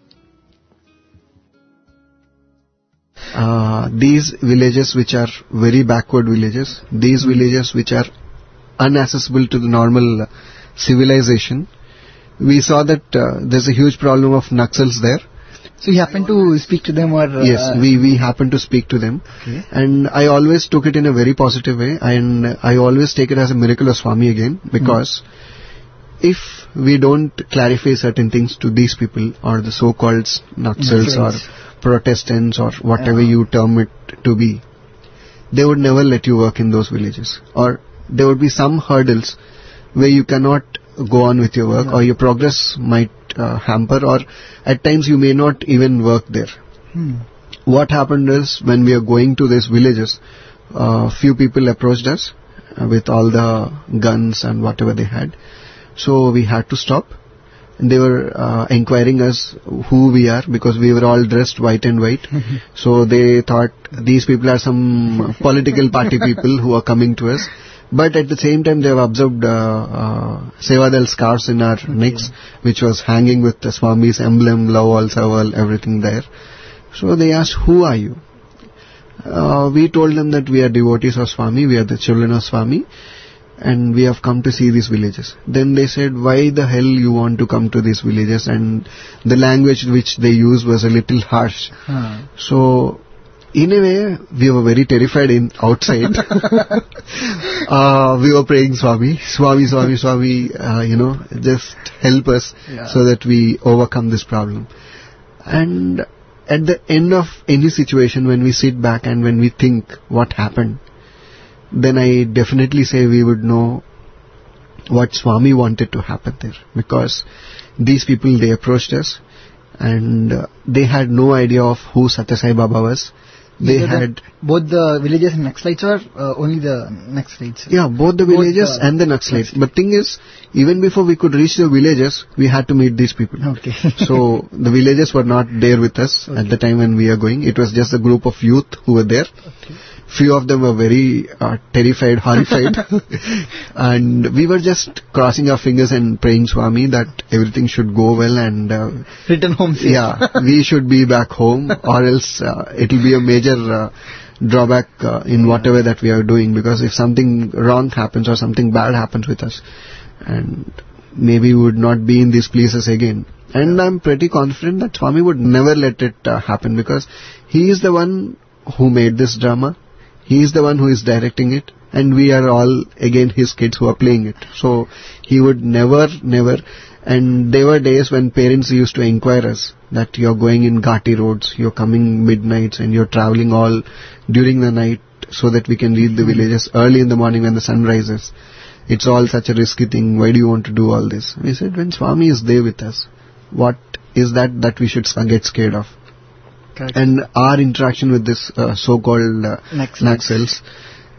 These villages which are very backward villages, these villages which are inaccessible to the normal civilization, we saw that there's a huge problem of Naxals there. So you happened to speak to them, or? Yes, we happened to speak to them. Okay. And I always took it in a very positive way, and I always take it as a miracle of Swami again, because if we don't clarify certain things to these people, or the so-called Naxals or Protestants or whatever you term it to be, they would never let you work in those villages. Or there would be some hurdles where you cannot go on with your work, or your progress might hamper, or at times you may not even work there. What happened is, when we are going to these villages, few people approached us with all the guns and whatever they had. So we had to stop. And they were inquiring us who we are, because we were all dressed white and white. So they thought these people are some political party people who are coming to us. But at the same time, they have observed Sevadal scarves in our necks, which was hanging with the Swami's emblem, love all, serve all, everything there. So they asked, who are you? We told them that we are devotees of Swami, we are the children of Swami, and we have come to see these villages. Then they said, why the hell you want to come to these villages? And the language which they used was a little harsh. So in a way, we were very terrified outside. We were praying, Swami, Swami, Swami, Swami, just help us so that we overcome this problem. And at the end of any situation, when we sit back and when we think what happened, then I definitely say we would know what Swami wanted to happen there. Because these people, they approached us and they had no idea of who Satya Sai Baba was. They had both the villages and Naxalites, or only the Naxalites? Yeah, both the villages and the Naxalites. But thing is, even before we could reach the villages, we had to meet these people. Okay. So the villages were not there with us at the time when we are going. It was just a group of youth who were there. Okay. Few of them were very terrified, horrified. And we were just crossing our fingers and praying, Swami, that everything should go well and return home safe. Yeah, we should be back home, or else it will be a major drawback in whatever that we are doing, because if something wrong happens or something bad happens with us, and maybe we would not be in these places again. And I'm pretty confident that Swami would never let it happen, because he is the one who made this drama. He is the one who is directing it, and we are all again his kids who are playing it. So he would never. And there were days when parents used to inquire us that you're going in Ghati roads, you're coming midnights, and you're traveling all during the night so that we can reach the villages early in the morning when the sun rises. It's all such a risky thing. Why do you want to do all this? We said, when Swami is there with us, what is that we should get scared of? Correct. And our interaction with this so-called Naxals,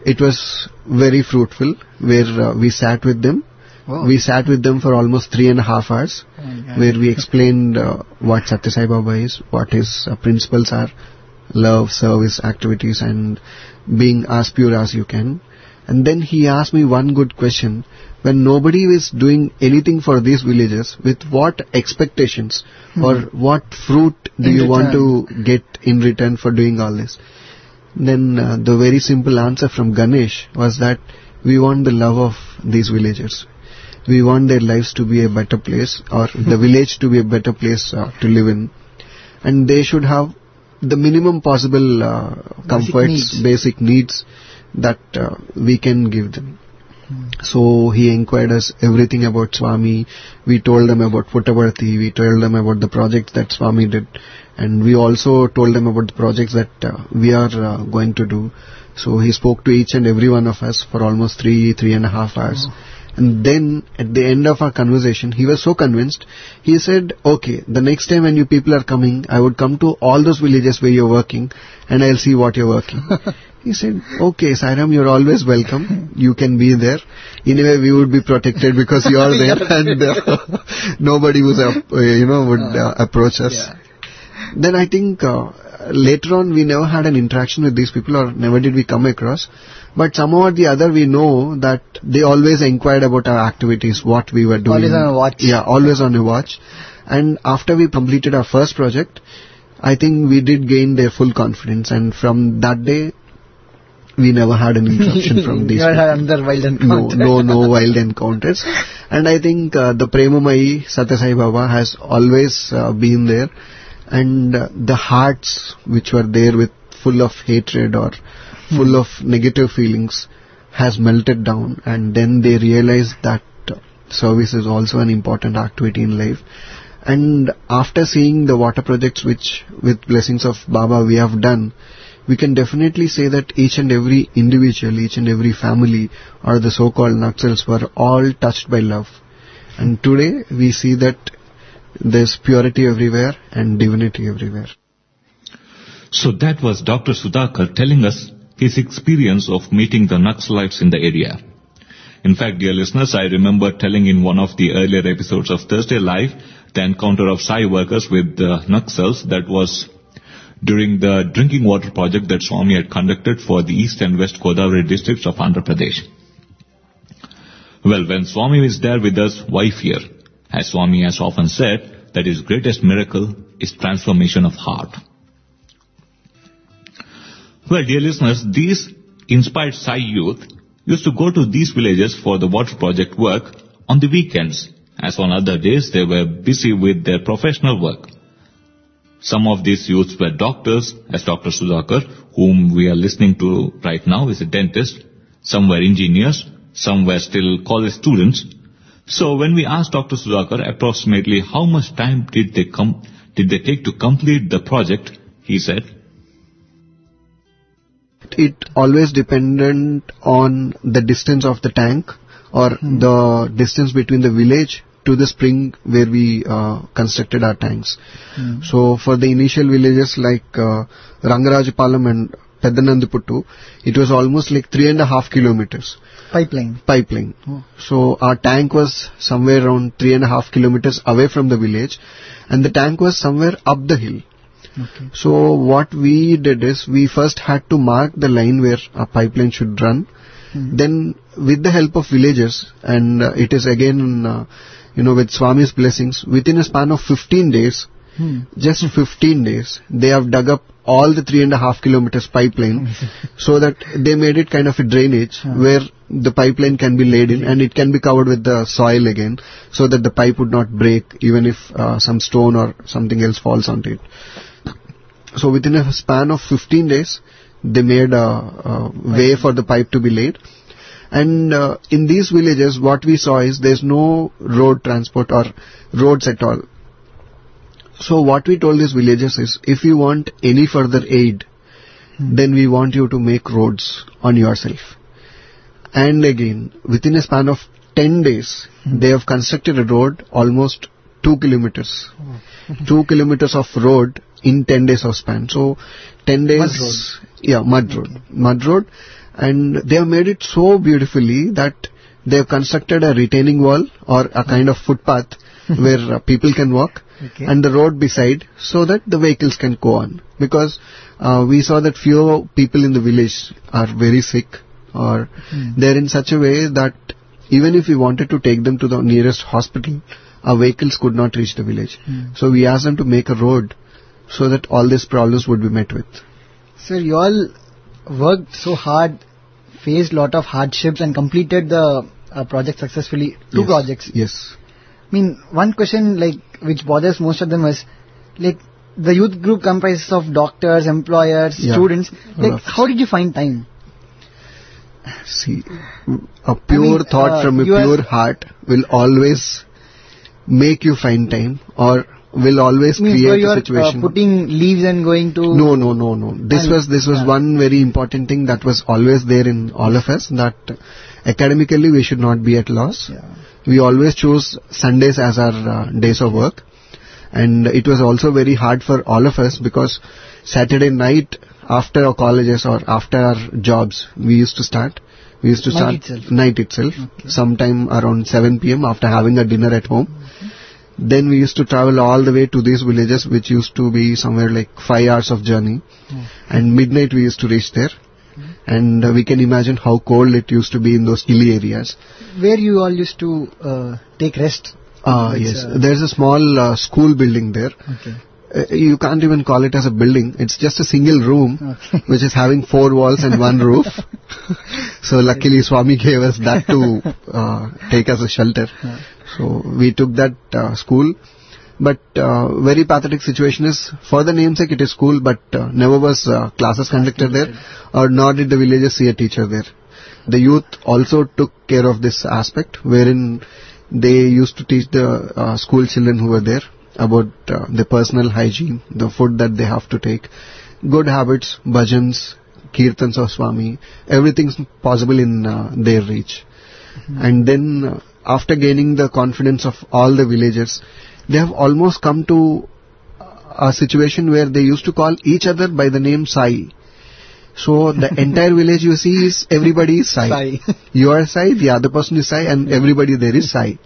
it was very fruitful, where we sat with them. Oh. We sat with them for almost 3.5 hours, where we explained what Satya Sai Baba is, what his principles are, love, service, activities, and being as pure as you can. And then he asked me one good question: when nobody is doing anything for these villages, with what expectations or what fruit do you want to get in return for doing all this? Then the very simple answer from Ganesh was that we want the love of these villagers. We want their lives to be a better place, or the village to be a better place to live in. And they should have the minimum possible comforts, basic needs that we can give them. So he inquired us everything about Swami. We told them about Puttaparthi. We told them about the projects that Swami did. And we also told them about the projects that we are going to do. So he spoke to each and every one of us for almost 3.5 hours. And then at the end of our conversation, he was so convinced. He said, okay, the next time when you people are coming, I would come to all those villages where you're working and I'll see what you're working. He said, okay, Sai Ram, you're always welcome. You can be there. Anyway, we would be protected because you're there and nobody would approach us. Yeah. Then I think later on we never had an interaction with these people, or never did we come across. But somehow or the other we know that they always inquired about our activities, what we were doing. Always on a watch. Yeah, always on a watch. And after we completed our first project, I think we did gain their full confidence. And from that day, we never had an interruption from these people. Had another wild encounter. No wild encounters. And I think the Premamai Satya Sai Baba has always been there. And the hearts which were there with full of hatred or full of negative feelings has melted down, and then they realized that service is also an important activity in life. And after seeing the water projects which with blessings of Baba we have done, we can definitely say that each and every individual, each and every family, or the so-called Naxals, were all touched by love. And today we see that there's purity everywhere and divinity everywhere. So that was Dr. Sudhakar telling us his experience of meeting the Naxalites in the area. In fact, dear listeners, I remember telling in one of the earlier episodes of Thursday Live the encounter of Sai workers with the Naxals that was during the drinking water project that Swami had conducted for the East and West Godavari districts of Andhra Pradesh. Well, when Swami is there with us, why fear? As Swami has often said, that his greatest miracle is transformation of heart. Well, dear listeners, these inspired Sai youth used to go to these villages for the water project work on the weekends, as on other days they were busy with their professional work. Some of these youths were doctors, as Dr. Sudhakar, whom we are listening to right now, is a dentist. Some were engineers, some were still college students. So when we asked Dr. Sudhakar approximately how much time did they take to complete the project, he said, it always depended on the distance of the tank or the distance between the village to the spring where we constructed our tanks. So for the initial villages like Rangarajapalam and Peddanandiputtu, it was almost like 3.5 kilometers. Pipeline. So our tank was somewhere around 3.5 kilometers away from the village, and the tank was somewhere up the hill. Okay. So what we did is we first had to mark the line where a pipeline should run. Then with the help of villagers, and it is again with Swami's blessings, within a span of 15 days, just 15 days, they have dug up all the 3.5 kilometers pipeline so that they made it kind of a drainage where the pipeline can be laid in and it can be covered with the soil again so that the pipe would not break even if some stone or something else falls onto it. So within a span of 15 days, they made a way for the pipe to be laid. And in these villages, what we saw is there's no road transport or roads at all. So what we told these villagers is, if you want any further aid, then we want you to make roads on yourself. And again, within a span of 10 days, they have constructed a road almost 2 kilometers. 2 kilometers of road in 10 days of span. So 10 days... Mud road. Yeah, mud road. And they have made it so beautifully that they have constructed a retaining wall or a kind of footpath where people can walk and the road beside so that the vehicles can go on. Because we saw that few people in the village are very sick or they're in such a way that even if we wanted to take them to the nearest hospital, our vehicles could not reach the village. So we asked them to make a road so that all these problems would be met with. Sir, you all worked so hard, faced a lot of hardships and completed the project successfully. Two projects. Yes. I mean, one question which bothers most of them is the youth group comprises of doctors, employers, students. How did you find time? See, a pure thought from a pure heart will always make you find time or will always create a situation. Putting leaves and going to... No. This was one very important thing that was always there in all of us, that academically we should not be at loss. We always chose Sundays as our days of work. And it was also very hard for all of us because Saturday night after our colleges or after our jobs, we used to start night itself, sometime around 7 p.m. after having a dinner at home. Then we used to travel all the way to these villages, which used to be somewhere 5 hours of journey. And midnight we used to reach there. And we can imagine how cold it used to be in those hilly areas. Where you all used to take rest? Yes, there's a small school building there. You can't even call it as a building. It's just a single room which is having 4 walls and 1 roof. So luckily Swami gave us that to take as a shelter. So we took that school. But very pathetic situation is, for the namesake it is school, but never was classes conducted there, or nor did the villagers see a teacher there. The youth also took care of this aspect, wherein they used to teach the school children who were there about the personal hygiene, the food that they have to take, good habits, bhajans, kirtans of Swami, everything's possible in their reach. And then after gaining the confidence of all the villagers, they have almost come to a situation where they used to call each other by the name Sai. So the entire village you see is everybody is Sai. You are Sai, the other person is Sai, and everybody there is Sai.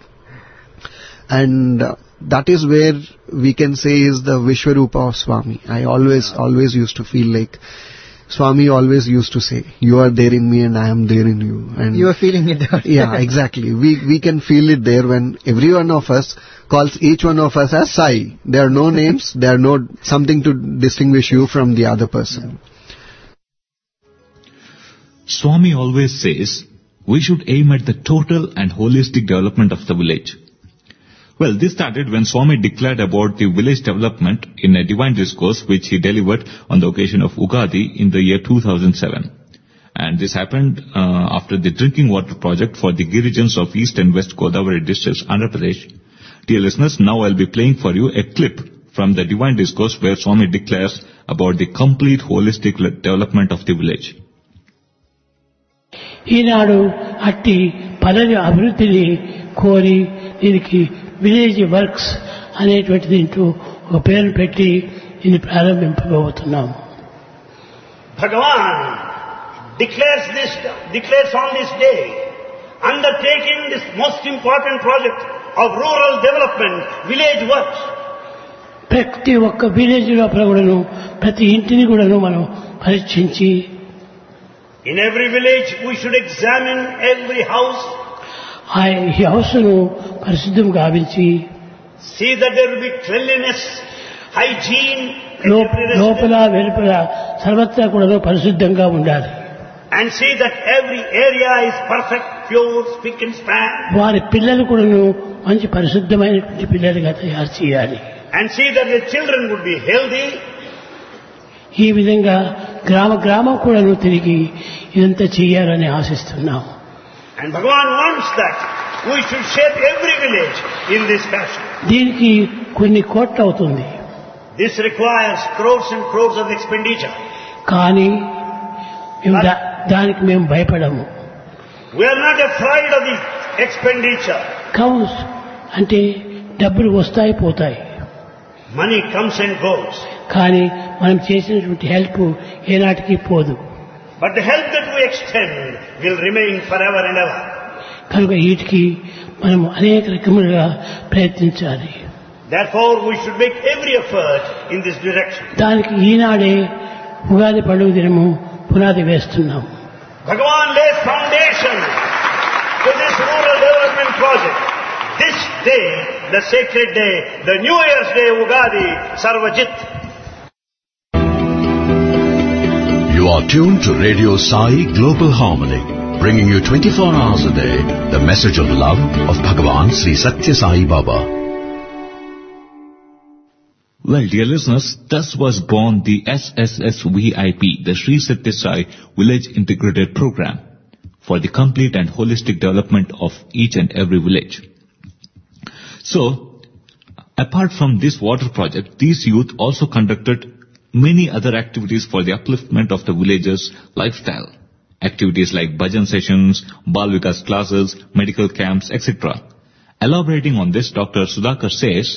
And that is where we can say is the Vishwarupa of Swami. I always used to feel like Swami always used to say, you are there in me and I am there in you. And you are feeling it there. Yeah, exactly. We can feel it there when every one of us calls each one of us as Sai. There are no names, there are no something to distinguish you from the other person. Swami always says, we should aim at the total and holistic development of the village. Well, this started when Swami declared about the village development in a divine discourse which he delivered on the occasion of Ugadi in the year 2007. And this happened after the drinking water project for the Girijans of East and West Godavari districts, Andhra Pradesh. Dear listeners, now I'll be playing for you a clip from the divine discourse where Swami declares about the complete holistic development of the village. ఈనాడు అట్టి పదవి అభివృద్ధిని కోరి దీనికి village works అనేటువంటి దీంట్లో ఒక పేరు పెట్టి ఇది ప్రారంభింపబోతున్నాం. Bhagavan declares on this day, undertaking this most important project of rural development, village works. ప్రతి ఒక్క విలేజ్ లోపల కూడాను ప్రతి ఇంటిని కూడాను మనం పరీక్షించి, in every village we should examine every house. ఈ హౌస్ ను పరిశుద్ధం గావించి, see that there will be cleanliness, hygiene, లోపల వెలుపల సర్వత్రా కూడా పరిశుద్ధంగా ఉండాలి. and see that every area is perfect, pure, spick and span. వారి పిల్లలు కూడాను మంచి పరిశుద్ధమైనటువంటి పిల్లలుగా తయారు చేయాలి. and see that the children would be healthy. ఈ విధంగా గ్రామం కూడాను తిరిగి ఇదంతా చేయాలని ఆశిస్తున్నాం. And Bhagavan wants that we should shape every village in this fashion. దీనికి కొన్ని కోట్లు అవుతుంది. This requires crores and crores of expenditure. కానీ దానికి మేము భయపడము. We are not afraid of the expenditure. కౌన్స్ అంటే డబ్బులు వస్తాయి పోతాయి. Money comes and goes. కానీ మనం చేసినటువంటి హెల్ప్ ఏనాటికి పోదు. But the help that we extend will remain forever and ever. కనుక వీటికి మనం అనేక రకములుగా ప్రయత్నించాలి. Therefore, we should make every effort in this direction. దానికి ఈనాడే ఉగాది పండుగ దినము పునాది వేస్తున్నాం. Bhagavan lays foundation to this rural development project. This day, the sacred day, the New Year's Day, Ugadi, Sarvajit. You are tuned to Radio Sai Global Harmony, bringing you 24 hours a day the message of love of Bhagavan Sri Satya Sai Baba. Well, dear listeners, thus was born the SSSVIP, the Sri Satya Sai Village Integrated Program, for the complete and holistic development of each and every village. So, apart from this water project, these youth also conducted many other activities for the upliftment of the villagers' lifestyle. Activities like bhajan sessions, Bal Vikas classes, medical camps, etc. Elaborating on this, Dr. Sudhakar says,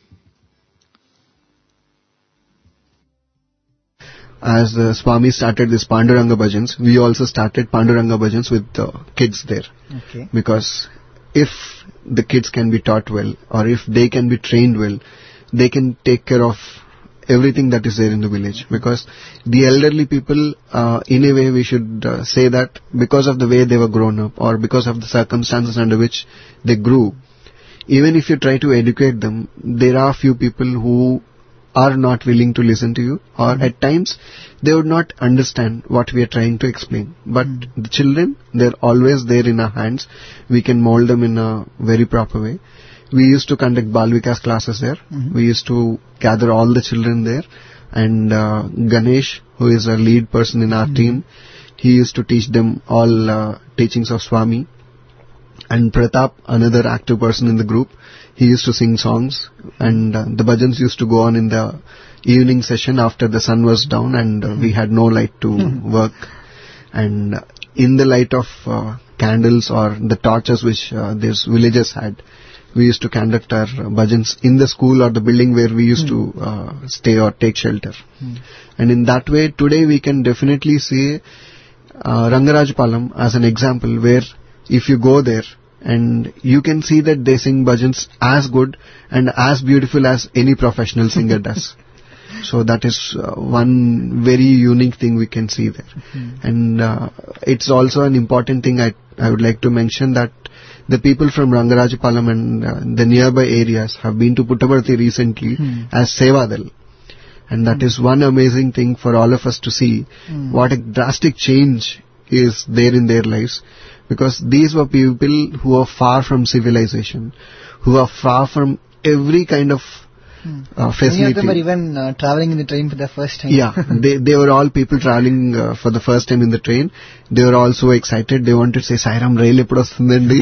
as Swami started this Panduranga Bhajans, we also started Panduranga Bhajans with the kids there. Okay. Because if the kids can be taught well, or if they can be trained well, they can take care of everything that is there in the village. Because the elderly people, in a way we should say that because of the way they were grown up, or because of the circumstances under which they grew, even if you try to educate them, there are few people who are not willing to listen to you, or at times they would not understand what we are trying to explain. But the children, they're always there in our hands. We can mold them in a very proper way. We used to conduct Bal Vikas classes there. We used to gather all the children there, and Ganesh, who is a lead person in our team, he used to teach them all teachings of Swami. And Pratap, another active person in the group, he used to sing songs, and the bhajans used to go on in the evening session after the sun was down and we had no light to work. And in the light of candles or the torches which these villagers had, we used to conduct our bhajans in the school or the building where we used to stay or take shelter. And in that way, today we can definitely see Rangarajpalam as an example, where if you go there, and you can see that they sing bhajans as good and as beautiful as any professional singer does. So that is one very unique thing we can see there. And it's also an important thing I would like to mention, that the people from Rangarajapalam and the nearby areas have been to Puttaparthi recently as Sevadal. And that is one amazing thing for all of us to see, what a drastic change is there in their lives. Because these were people who are far from civilization, who are far from every kind of facility. Many of them were even traveling in the train for the first time. Yeah, they were all people traveling for the first time in the train. They were all so excited. They wanted to say, Sairam, rail eppudu vastundandi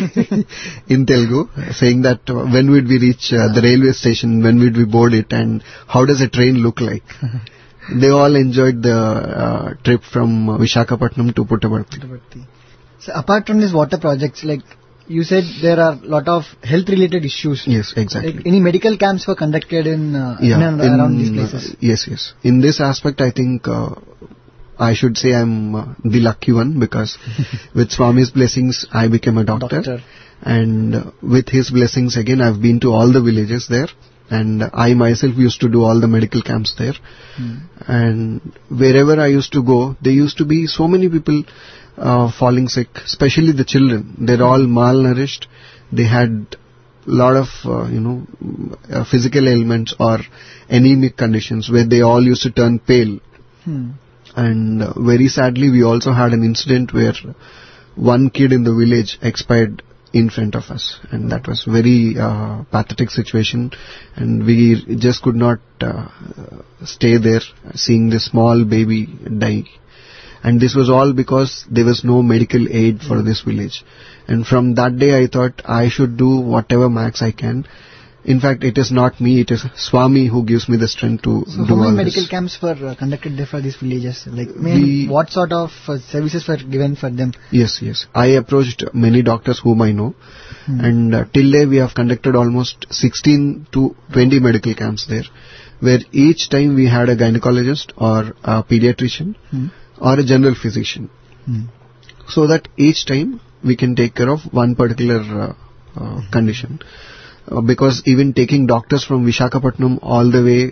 in Telugu, saying that when would we reach the railway station, when would we board it, and how does a train look like. They all enjoyed the trip from Visakhapatnam to Puttaparthi. So apart from these water projects, like you said, there are a lot of health-related issues. Yes, exactly. Like any medical camps were conducted in and around these places. Yes. In this aspect, I think I should say I'm the lucky one, because with Swami's blessings, I became a doctor. And with his blessings, again, I've been to all the villages there. And I myself used to do all the medical camps there. And wherever I used to go, there used to be so many people falling sick, especially the children. They're all malnourished. They had a lot of, physical ailments or anemic conditions where they all used to turn pale. And very sadly, we also had an incident where one kid in the village expired in front of us, and that was very pathetic situation, and we just could not stay there seeing this small baby die. And this was all because there was no medical aid for this village. And from that day I thought I should do whatever max I can. In fact, it is not me, it is Swami who gives me the strength to do all this. How many medical camps were conducted there for these villages? Like, what sort of services were given for them? Yes. I approached many doctors whom I know. And till day we have conducted almost 16 to 20 medical camps there, where each time we had a gynecologist or a pediatrician or a general physician. So that each time we can take care of one particular condition. Because even taking doctors from Visakhapatnam all the way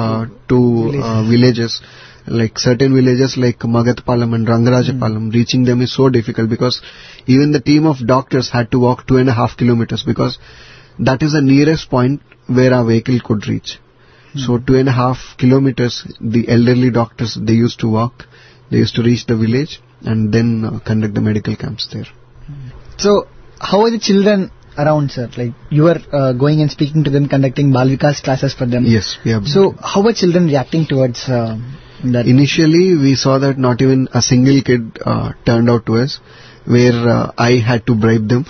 to villages, like certain villages like Magatpalam and Rangarajapalam, reaching them is so difficult because even the team of doctors had to walk 2.5 kilometers because that is the nearest point where our vehicle could reach. So 2.5 kilometers, the elderly doctors, they used to walk, they used to reach the village and then conduct the medical camps there. So, how are the children around, sir? Like, you were going and speaking to them, conducting Bal Vikas classes for them. Yes, we have. So, how were children reacting towards that? Initially, we saw that not even a single kid turned out to us, where I had to bribe them.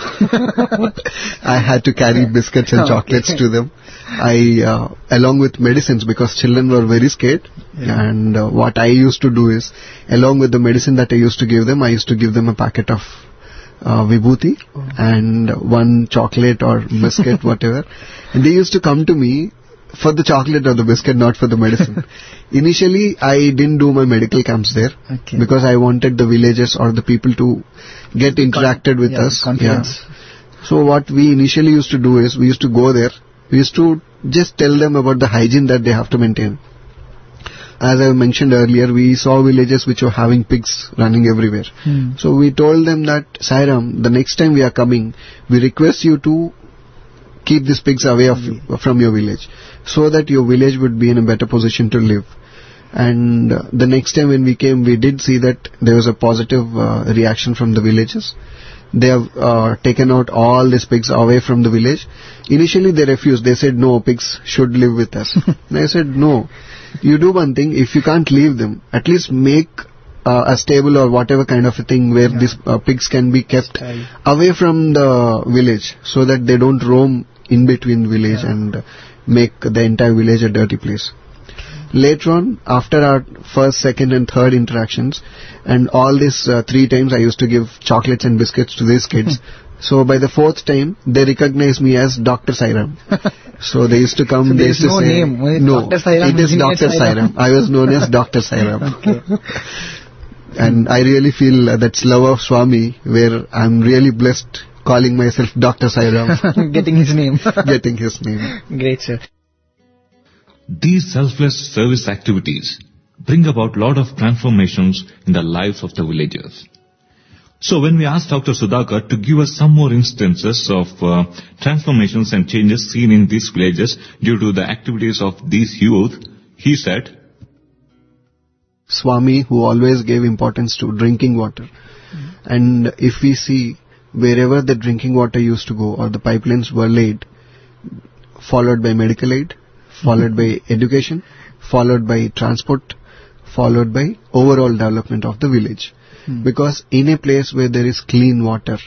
I had to carry biscuits and chocolates to them. Along with medicines, because children were very scared. Yeah. And what I used to do is, along with the medicine that I used to give them, I used to give them a packet of Vibhuti and one chocolate or biscuit, whatever. And they used to come to me for the chocolate or the biscuit, not for the medicine. Initially, I didn't do my medical camps there because I wanted the villagers or the people to get interacted with us. Confidence. Yeah. So what we initially used to do is, we used to go there. We used to just tell them about the hygiene that they have to maintain. As I mentioned earlier, we saw villages which were having pigs running everywhere. So we told them that, Sairam, the next time we are coming, we request you to keep these pigs away from your village, so that your village would be in a better position to live. And the next time when we came, we did see that there was a positive reaction from the villagers. They have taken out all these pigs away from the village. Initially they refused. They said, no, pigs should live with us. And I said, no, you do one thing. If you can't leave them, at least make a stable or whatever kind of a thing where these pigs can be kept away from the village, so that they don't roam in between village and make the entire village a dirty place. Later on, after our first, second and third interactions, and all these 3 times I used to give chocolates and biscuits to these kids. So by the 4th time, they recognized me as Dr. Sairam. So they used to come, so they used to no say, name. no, Dr. Sairam, it is Dr. Sairam. I was known as Dr. Sairam. And I really feel that's love of Swami, where I'm really blessed calling myself Dr. Sairam. Getting his name. Getting his name. Great, sir. These selfless service activities bring about lot of transformations in the lives of the villagers. So when we asked Dr. Sudhakar to give us some more instances of transformations and changes seen in these villages due to the activities of these youth, he said, Swami, who always gave importance to drinking water. And if we see wherever the drinking water used to go or the pipelines were laid, followed by medical aid, followed by education, followed by transport, followed by overall development of the village. Because in a place where there is clean water,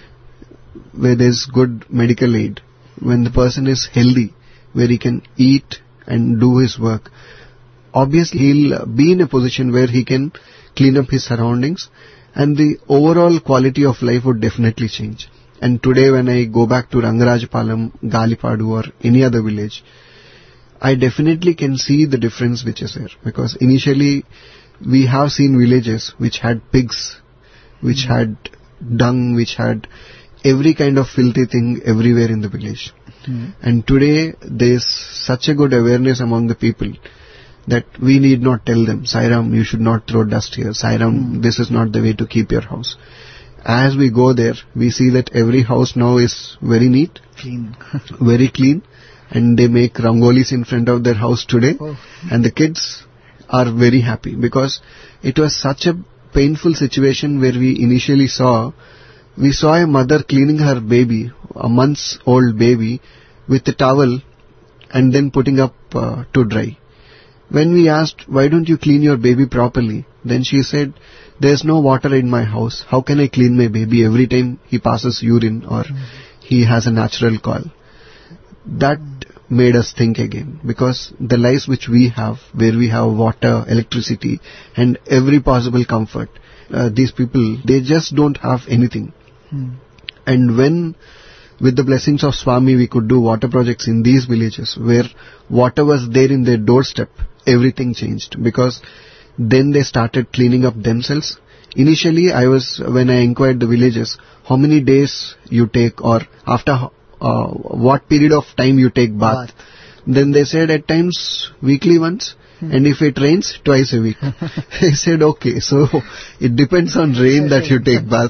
where there is good medical aid, when the person is healthy, where he can eat and do his work, obviously he'll be in a position where he can clean up his surroundings, and the overall quality of life would definitely change. And today when I go back to Rangarajapalam, Galipadu or any other village, I definitely can see the difference which is there. Because initially we have seen villages which had pigs, which had dung, which had every kind of filthy thing everywhere in the village. And today there is such a good awareness among the people that we need not tell them, Sairam, you should not throw dust here. Sairam, this is not the way to keep your house. As we go there, we see that every house now is very neat, Clean. very clean, and they make rangolis in front of their house today. And the kids are very happy, because it was such a painful situation where we initially saw a mother cleaning her baby, a months-old baby, with a towel and then putting up to dry. When we asked, why don't you clean your baby properly? Then she said, there's no water in my house. How can I clean my baby every time he passes urine or he has a natural call? That made us think again, because the lives which we have, where we have water, electricity and every possible comfort, these people, they just don't have anything. And when, with the blessings of Swami, we could do water projects in these villages where water was there in their doorstep, everything changed, because Then they started cleaning up themselves. Initially, when I inquired the villagers, how many days you take or after what period of time you take bath. Then they said at times weekly once, and if it rains, twice a week. I said, okay, so it depends on rain that you take bath.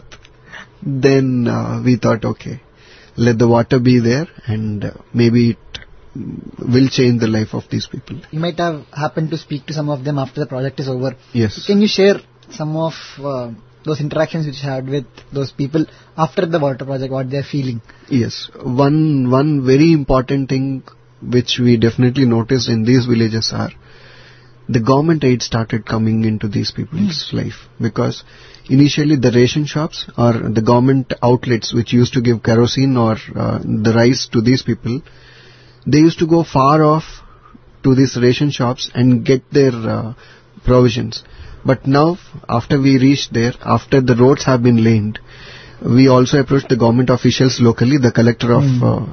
Then we thought, okay, let the water be there, and maybe it will change the life of these people. You might have happened to speak to some of them after the project is over. Yes. Can you share some of those interactions which you had with those people after the water project, what they are feeling? Yes. One very important thing which we definitely noticed in these villages are the government aid started coming into these people's life, because initially the ration shops or the government outlets which used to give kerosene or the rice to these people, they used to go far off to these ration shops and get their provisions. But now, after we reached there, after the roads have been laid, we also approached the government officials locally, the collector of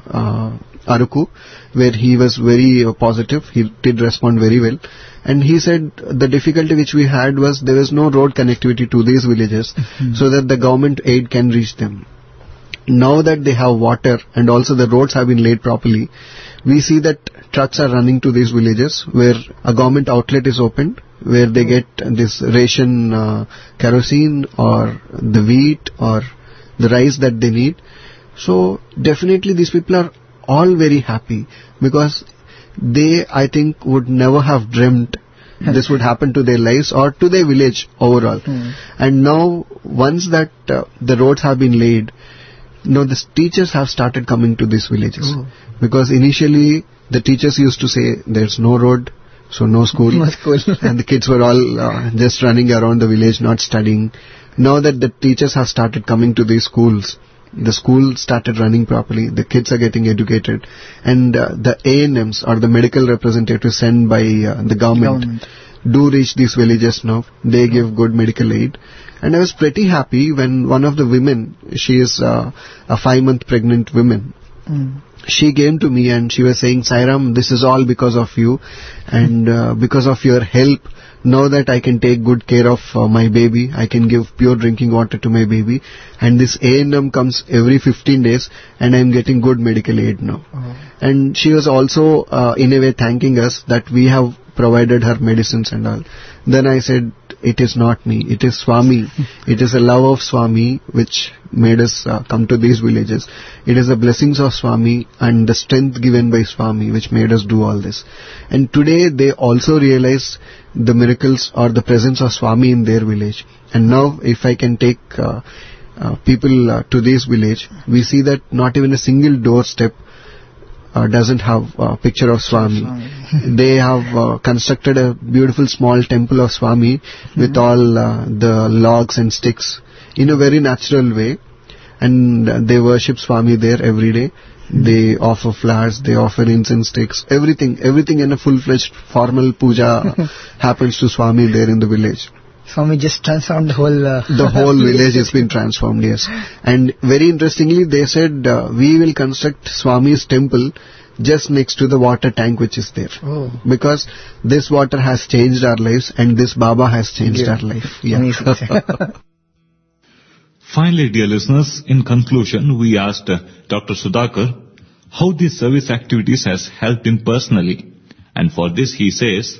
Aruku, where he was very positive. He did respond very well. And he said the difficulty which we had was there was no road connectivity to these villages so that the government aid can reach them. Now that they have water and also the roads have been laid properly, we see that trucks are running to these villages where a government outlet is opened, where they get this ration kerosene or the wheat or the rice that they need. So definitely these people are all very happy, because they, I think, would never have dreamt this would happen to their lives or to their village overall. And now, once that the roads have been laid, the teachers have started coming to these villages. Because initially the teachers used to say there's no road, so no school. No school. And the kids were all just running around the village, not studying. Now that the teachers have started coming to these schools, the school started running properly, the kids are getting educated, and the ANMs or the medical representatives sent by the government do reach these villages now. They give good medical aid. And I was pretty happy when one of the women, she is a 5-month pregnant woman, she came to me and she was saying, Sairam, this is all because of you, and because of your help, now that I can take good care of my baby, I can give pure drinking water to my baby, and this A&M comes every 15 days and I am getting good medical aid now. And she was also in a way thanking us that we have provided her medicines and all. Then I said, it is not me, it is Swami. It is a love of Swami which made us come to these villages. It is the blessings of Swami and the strength given by Swami which made us do all this. And today they also realize the miracles or the presence of Swami in their village. And now if I can take people to this village, we see that not even a single doorstep doesn't have a picture of Swami. They have constructed a beautiful small temple of Swami with all the logs and sticks in a very natural way, and they worship Swami there every day. They offer flowers, they offer incense sticks, everything in a full-fledged formal puja happens to Swami there in the village. Swami just transformed the whole... the whole village has been transformed, yes. And very interestingly, they said, we will construct Swami's temple just next to the water tank which is there. Because this water has changed our lives and this Baba has changed our life. Yeah. Finally, dear listeners, in conclusion, we asked Dr. Sudhakar how these service activities has helped him personally. And for this he says,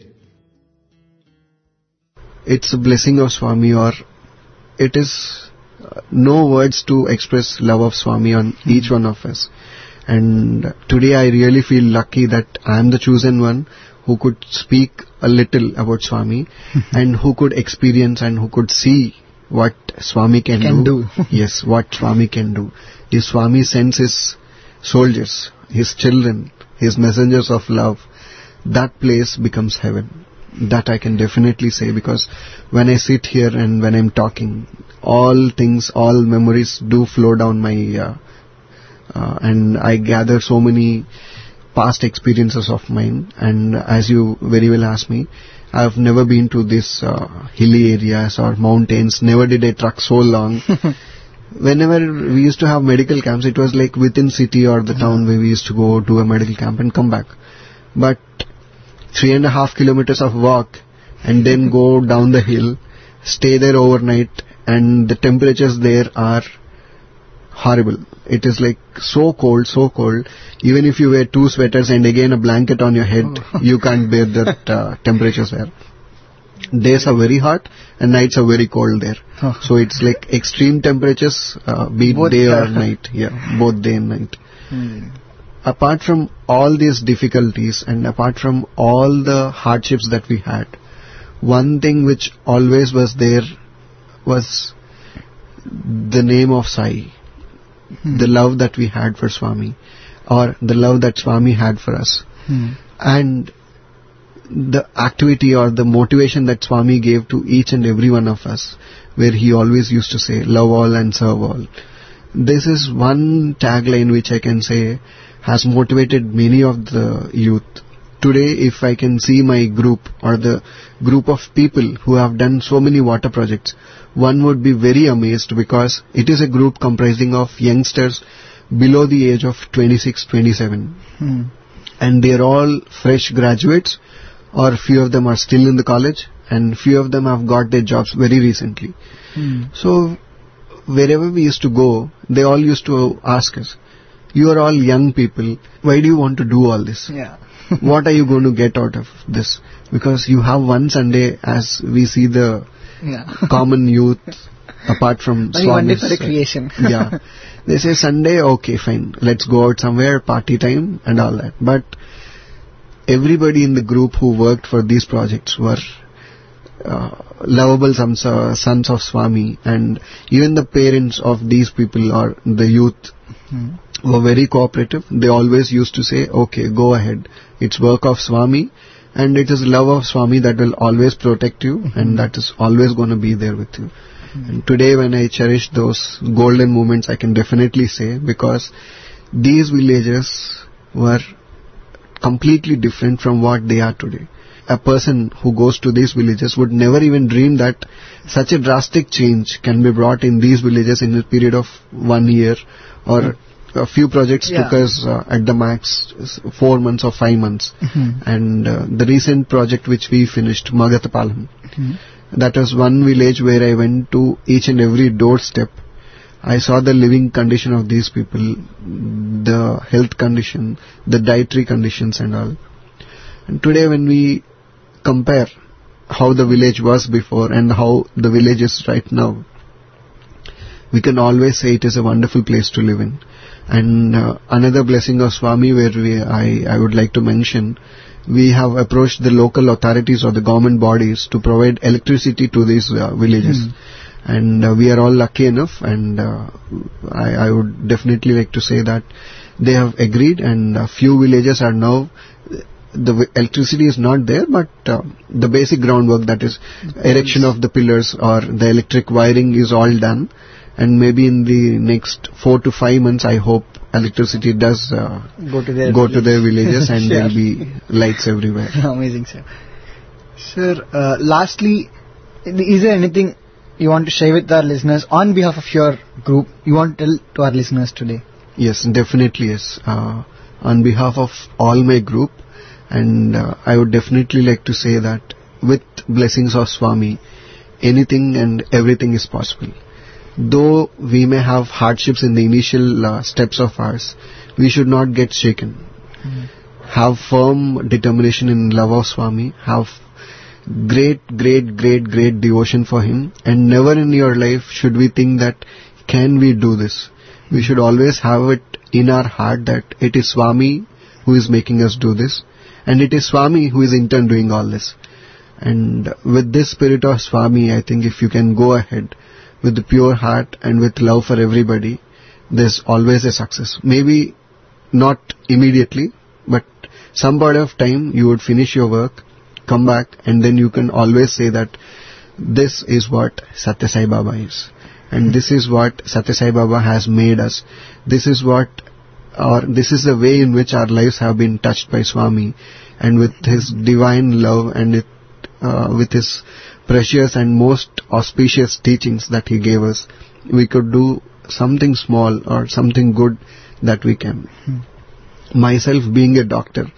it's a blessing of Swami, or it is no words to express love of Swami on each one of us. And today I really feel lucky that I am the chosen one who could speak a little about Swami and who could experience and who could see what Swami can do. Yes, what Swami can do. If Swami sends his soldiers, his children, his messengers of love, that place becomes heaven. That I can definitely say, because when I sit here and when I'm talking, all things, all memories do flow down my and I gather so many past experiences of mine. And as you very well asked me, I've never been to this hilly areas or mountains, never did I truck so long. Whenever we used to have medical camps, it was like within city or the town where we used to go to a medical camp and come back. But 3.5 kilometers of walk and then go down the hill, stay there overnight, and the temperatures there are horrible. It is like so cold. Even if you wear 2 sweaters and again a blanket on your head, you can't bear that temperatures there. Days are very hot and nights are very cold there. So it's like extreme temperatures, be it day or night. Yeah, both day and night. Apart from all these difficulties and apart from all the hardships that we had, one thing which always was there was the name of Sai. The love that we had for Swami, or the love that Swami had for us. And the activity or the motivation that Swami gave to each and every one of us, where he always used to say, love all and serve all. This is one tagline which I can say has motivated many of the youth. Today, if I can see my group or the group of people who have done so many water projects, one would be very amazed, because it is a group comprising of youngsters below the age of 26, 27. And they are all fresh graduates, or few of them are still in the college, and few of them have got their jobs very recently. So wherever we used to go, they all used to ask us, you are all young people, why do you want to do all this? What are you going to get out of this? Because you have one Sunday, as we see the common youth, apart from Swami's recreation. They say Sunday, okay, fine, let's go out somewhere, party time and all that. But everybody in the group who worked for these projects were lovable sons of Swami, and even the parents of these people or the youth were very cooperative. They always used to say, okay, go ahead, it's work of Swami, and it is love of Swami that will always protect you, and that is always going to be there with you. And today when I cherish those golden moments, I can definitely say, because these villages were completely different from what they are today. A person who goes to these villages would never even dream that such a drastic change can be brought in these villages in a period of 1 year, or a few projects took us at the max 4 months or 5 months. And the recent project which we finished, Magatapalam, that was one village where I went to each and every doorstep. I saw the living condition of these people, the health condition, the dietary conditions and all. And today when we compare how the village was before and how the village is right now, we can always say it is a wonderful place to live in. And another blessing of Swami where I would like to mention, we have approached the local authorities or the government bodies to provide electricity to these villages. And we are all lucky enough, and I would definitely like to say that they have agreed, and a few villages are now, the electricity is not there, but the basic groundwork, that is erection of the pillars or the electric wiring, is all done. And maybe in the next 4 to 5 months, I hope electricity does go to their villages and there will be lights everywhere. Amazing, sir. Sir, lastly, is there anything you want to share with our listeners on behalf of your group you want to tell to our listeners today? Yes, definitely yes. On behalf of all my group, and I would definitely like to say that with blessings of Swami, anything and everything is possible. Though we may have hardships in the initial steps of ours, we should not get shaken. Have firm determination in love of Swami, have great devotion for him, and never in your life should we think that, can we do this? We should always have it in our heart that it is Swami who is making us do this, and it is Swami who is in turn doing all this. And with this spirit of Swami, I think if you can go ahead with the pure heart and with love for everybody, there's always a success. Maybe not immediately, but some part of time you would finish your work, come back, and then you can always say that this is what Satya Sai Baba is. And this is what Satya Sai Baba has made us. This is what, or this is the way in which our lives have been touched by Swami. And with his divine love and with his precious and most auspicious teachings that he gave us, we could do something small or something good that we can. Myself being a doctor,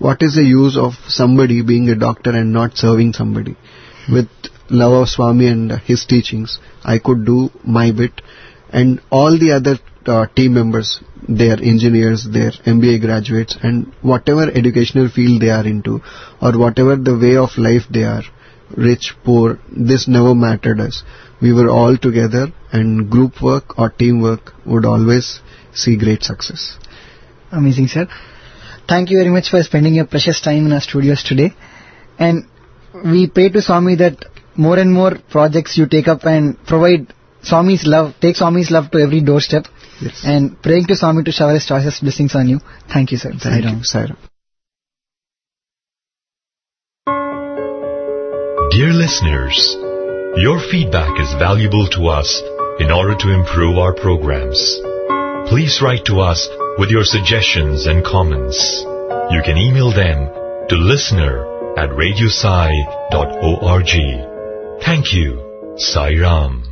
what is the use of somebody being a doctor and not serving somebody? With love of Swami and his teachings, I could do my bit, and all the other team members, they are engineers, they are MBA graduates, and whatever educational field they are into, or whatever the way of life they are, rich, poor, this never mattered us. We were all together, and group work or teamwork would always see great success. Amazing, sir. Thank you very much for spending your precious time in our studios today. And we pray to Swami that more and more projects you take up and provide Swami's love, take Swami's love to every doorstep. Yes. And praying to Swami to shower his choicest blessings on you. Thank you, sir. Thank you, Sairam. Dear listeners, your feedback is valuable to us in order to improve our programs. Please write to us with your suggestions and comments. You can email them to listener@radiosai.org. Thank you. Sai Ram.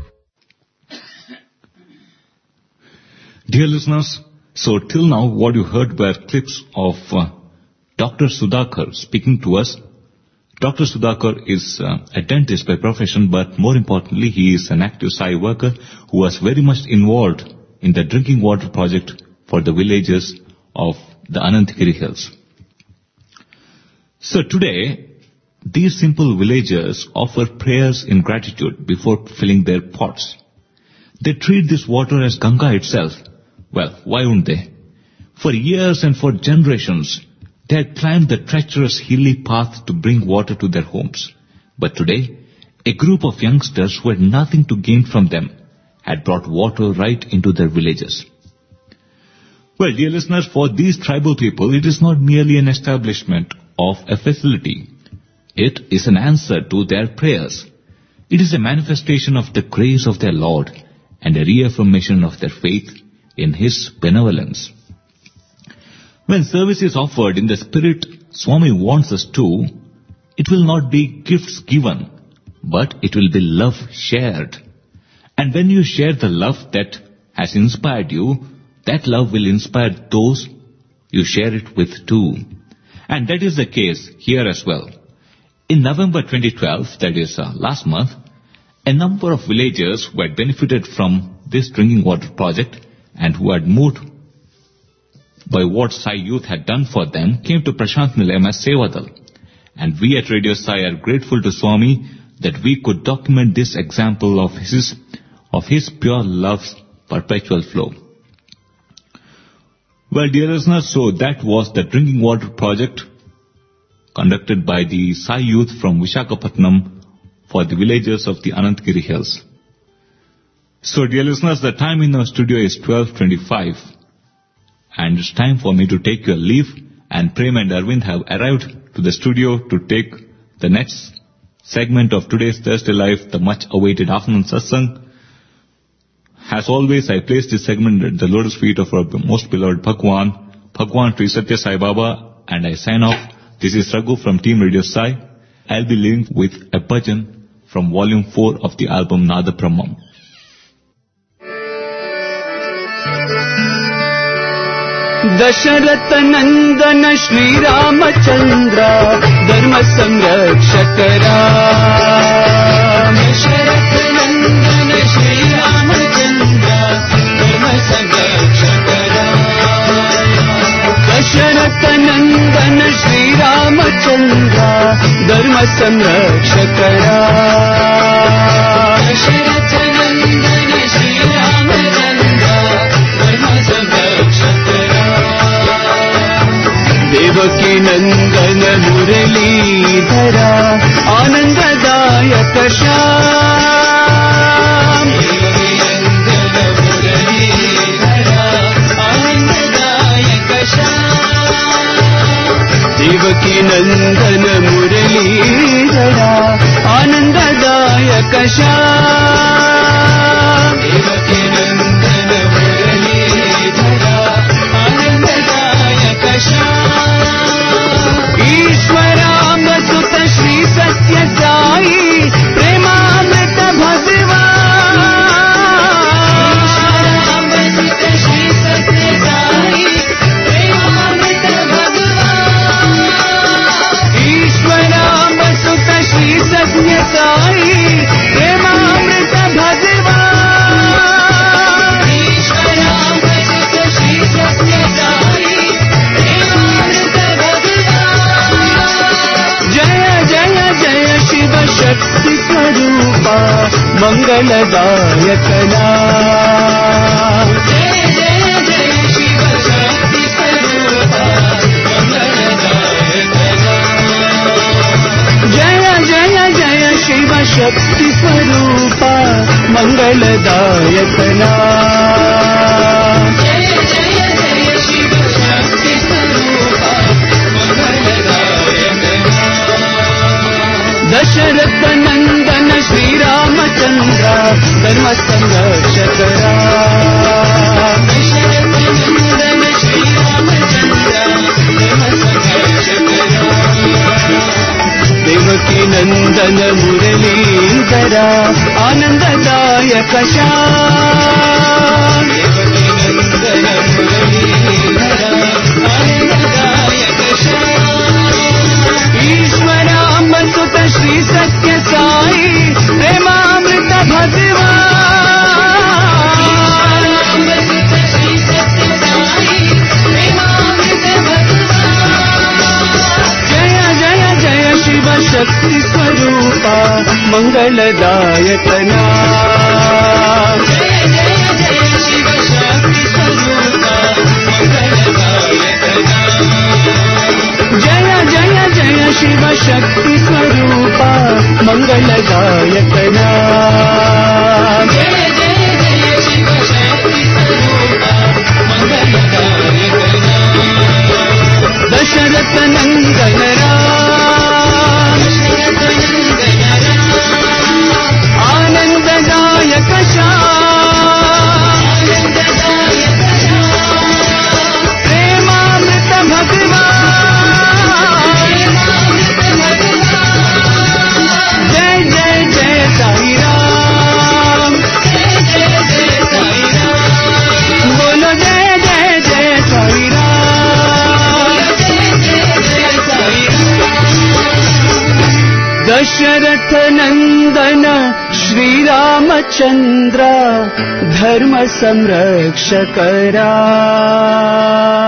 Dear listeners, so till now what you heard were clips of Dr. Sudhakar speaking to us. Dr. Sudhakar is a dentist by profession, but more importantly, he is an active Sai worker who was very much involved in the drinking water project for the villages of the Anantagiri Hills. So today, these simple villagers offer prayers in gratitude before filling their pots. They treat this water as Ganga itself. Well, why wouldn't they? For years and for generations, they had climbed the treacherous hilly path to bring water to their homes. But today, a group of youngsters who had nothing to gain from them had brought water right into their villages. Well, dear listeners, for these tribal people, it is not merely an establishment of a facility. It is an answer to their prayers. It is a manifestation of the grace of their Lord and a reaffirmation of their faith in His benevolence. When service is offered in the spirit Swami wants us to, it will not be gifts given, but it will be love shared. And when you share the love that has inspired you, that love will inspire those you share it with too. And that is the case here as well. In November 2012, that is last month, a number of villagers who had benefited from this drinking water project and who had moved by what Sai Youth had done for them came to Prashant Nilayam as Sevadal. And we at Radio Sai are grateful to Swami that we could document this example of his pure love's perpetual flow. Well, dear listeners, so that was the drinking water project conducted by the Sai Youth from Visakhapatnam for the villagers of the Anantagiri Hills. So, dear listeners, the time in our studio is 12:25. And it's time for me to take your leave, and Prem and Arvind have arrived to the studio to take the next segment of today's Thursday Life, the much-awaited afternoon satsang. As always, I place this segment at the lotus feet of our most beloved Bhagwan Sri Satya Sai Baba, and I sign off. This is Raghu from Team Radio Sai. I'll be leaving with a bhajan from Volume 4 of the album Nada Brahmam. Dasharath नंदन श्री रामचंद्र धर्म संरक्षक राम दशरथ नंदन श्री रामचंद्र धर्म संरक्षक राम दशरथ नंदन श्री रामचंद्र धर्म संरक्षक राम दशरथ नंदन श्री रामचंद्र धर्म संरक्षक देवकी नंदन मुरलीधरा आनंददायक श्याम देवकी नंदन मुरलीधरा आनंददायक श्याम देवकी नंदन मुरलीधरा आनंददायक ईश्वराम सुत श्री सत्य साई प्रेमामृत भगवान ईश्वराम सुत श्री सत्य साई प्रेमामृत भगवान మంగళదాయకనా శక్తి స్వరూప మంగళదాయకనా జయ జయ జయ శివ శక్తి స్వరూప మంగళదాయకనా దశరథ నందన శ్రీరామచంద్ర ధర్మ సంరక్షకరా దశరథ నందన శ్రీరామచంద్ర ధర్మ సంరక్షకరా దేవకీ నందన మురళీధర ఆనందదాయక దేవకీ నందన మురళీధర ఆనందదాయక ఈశ్వరాంబ సుత శ్రీ సత్య సాయి ప్రేమామృత భగవాన్ శ్రీ సత్య సాయి ప్రేమామృత భగవాన్ జయ జయ జయ శివ శక్తి స్వరూప మంగళదాయకనా జయ జయ జయ శివ శక్తి స్వరూప మంగళదాయకనా జయ జయ జయ శివ శక్తి స్వరూప మంగళదాయకనా జయ జయ జయ శివ శక్తి స్వరూప మంగళదాయకనా దశరథ నందన ఆనందదాయక ప్రేమామృత భగవాన్ జయ జయ జయ సాయి రామ్ బోలో జయ జయ జయ సాయి రామ్ దశరథ నందన శ్రీరామచంద్ర ధర్మ సంరక్షకరా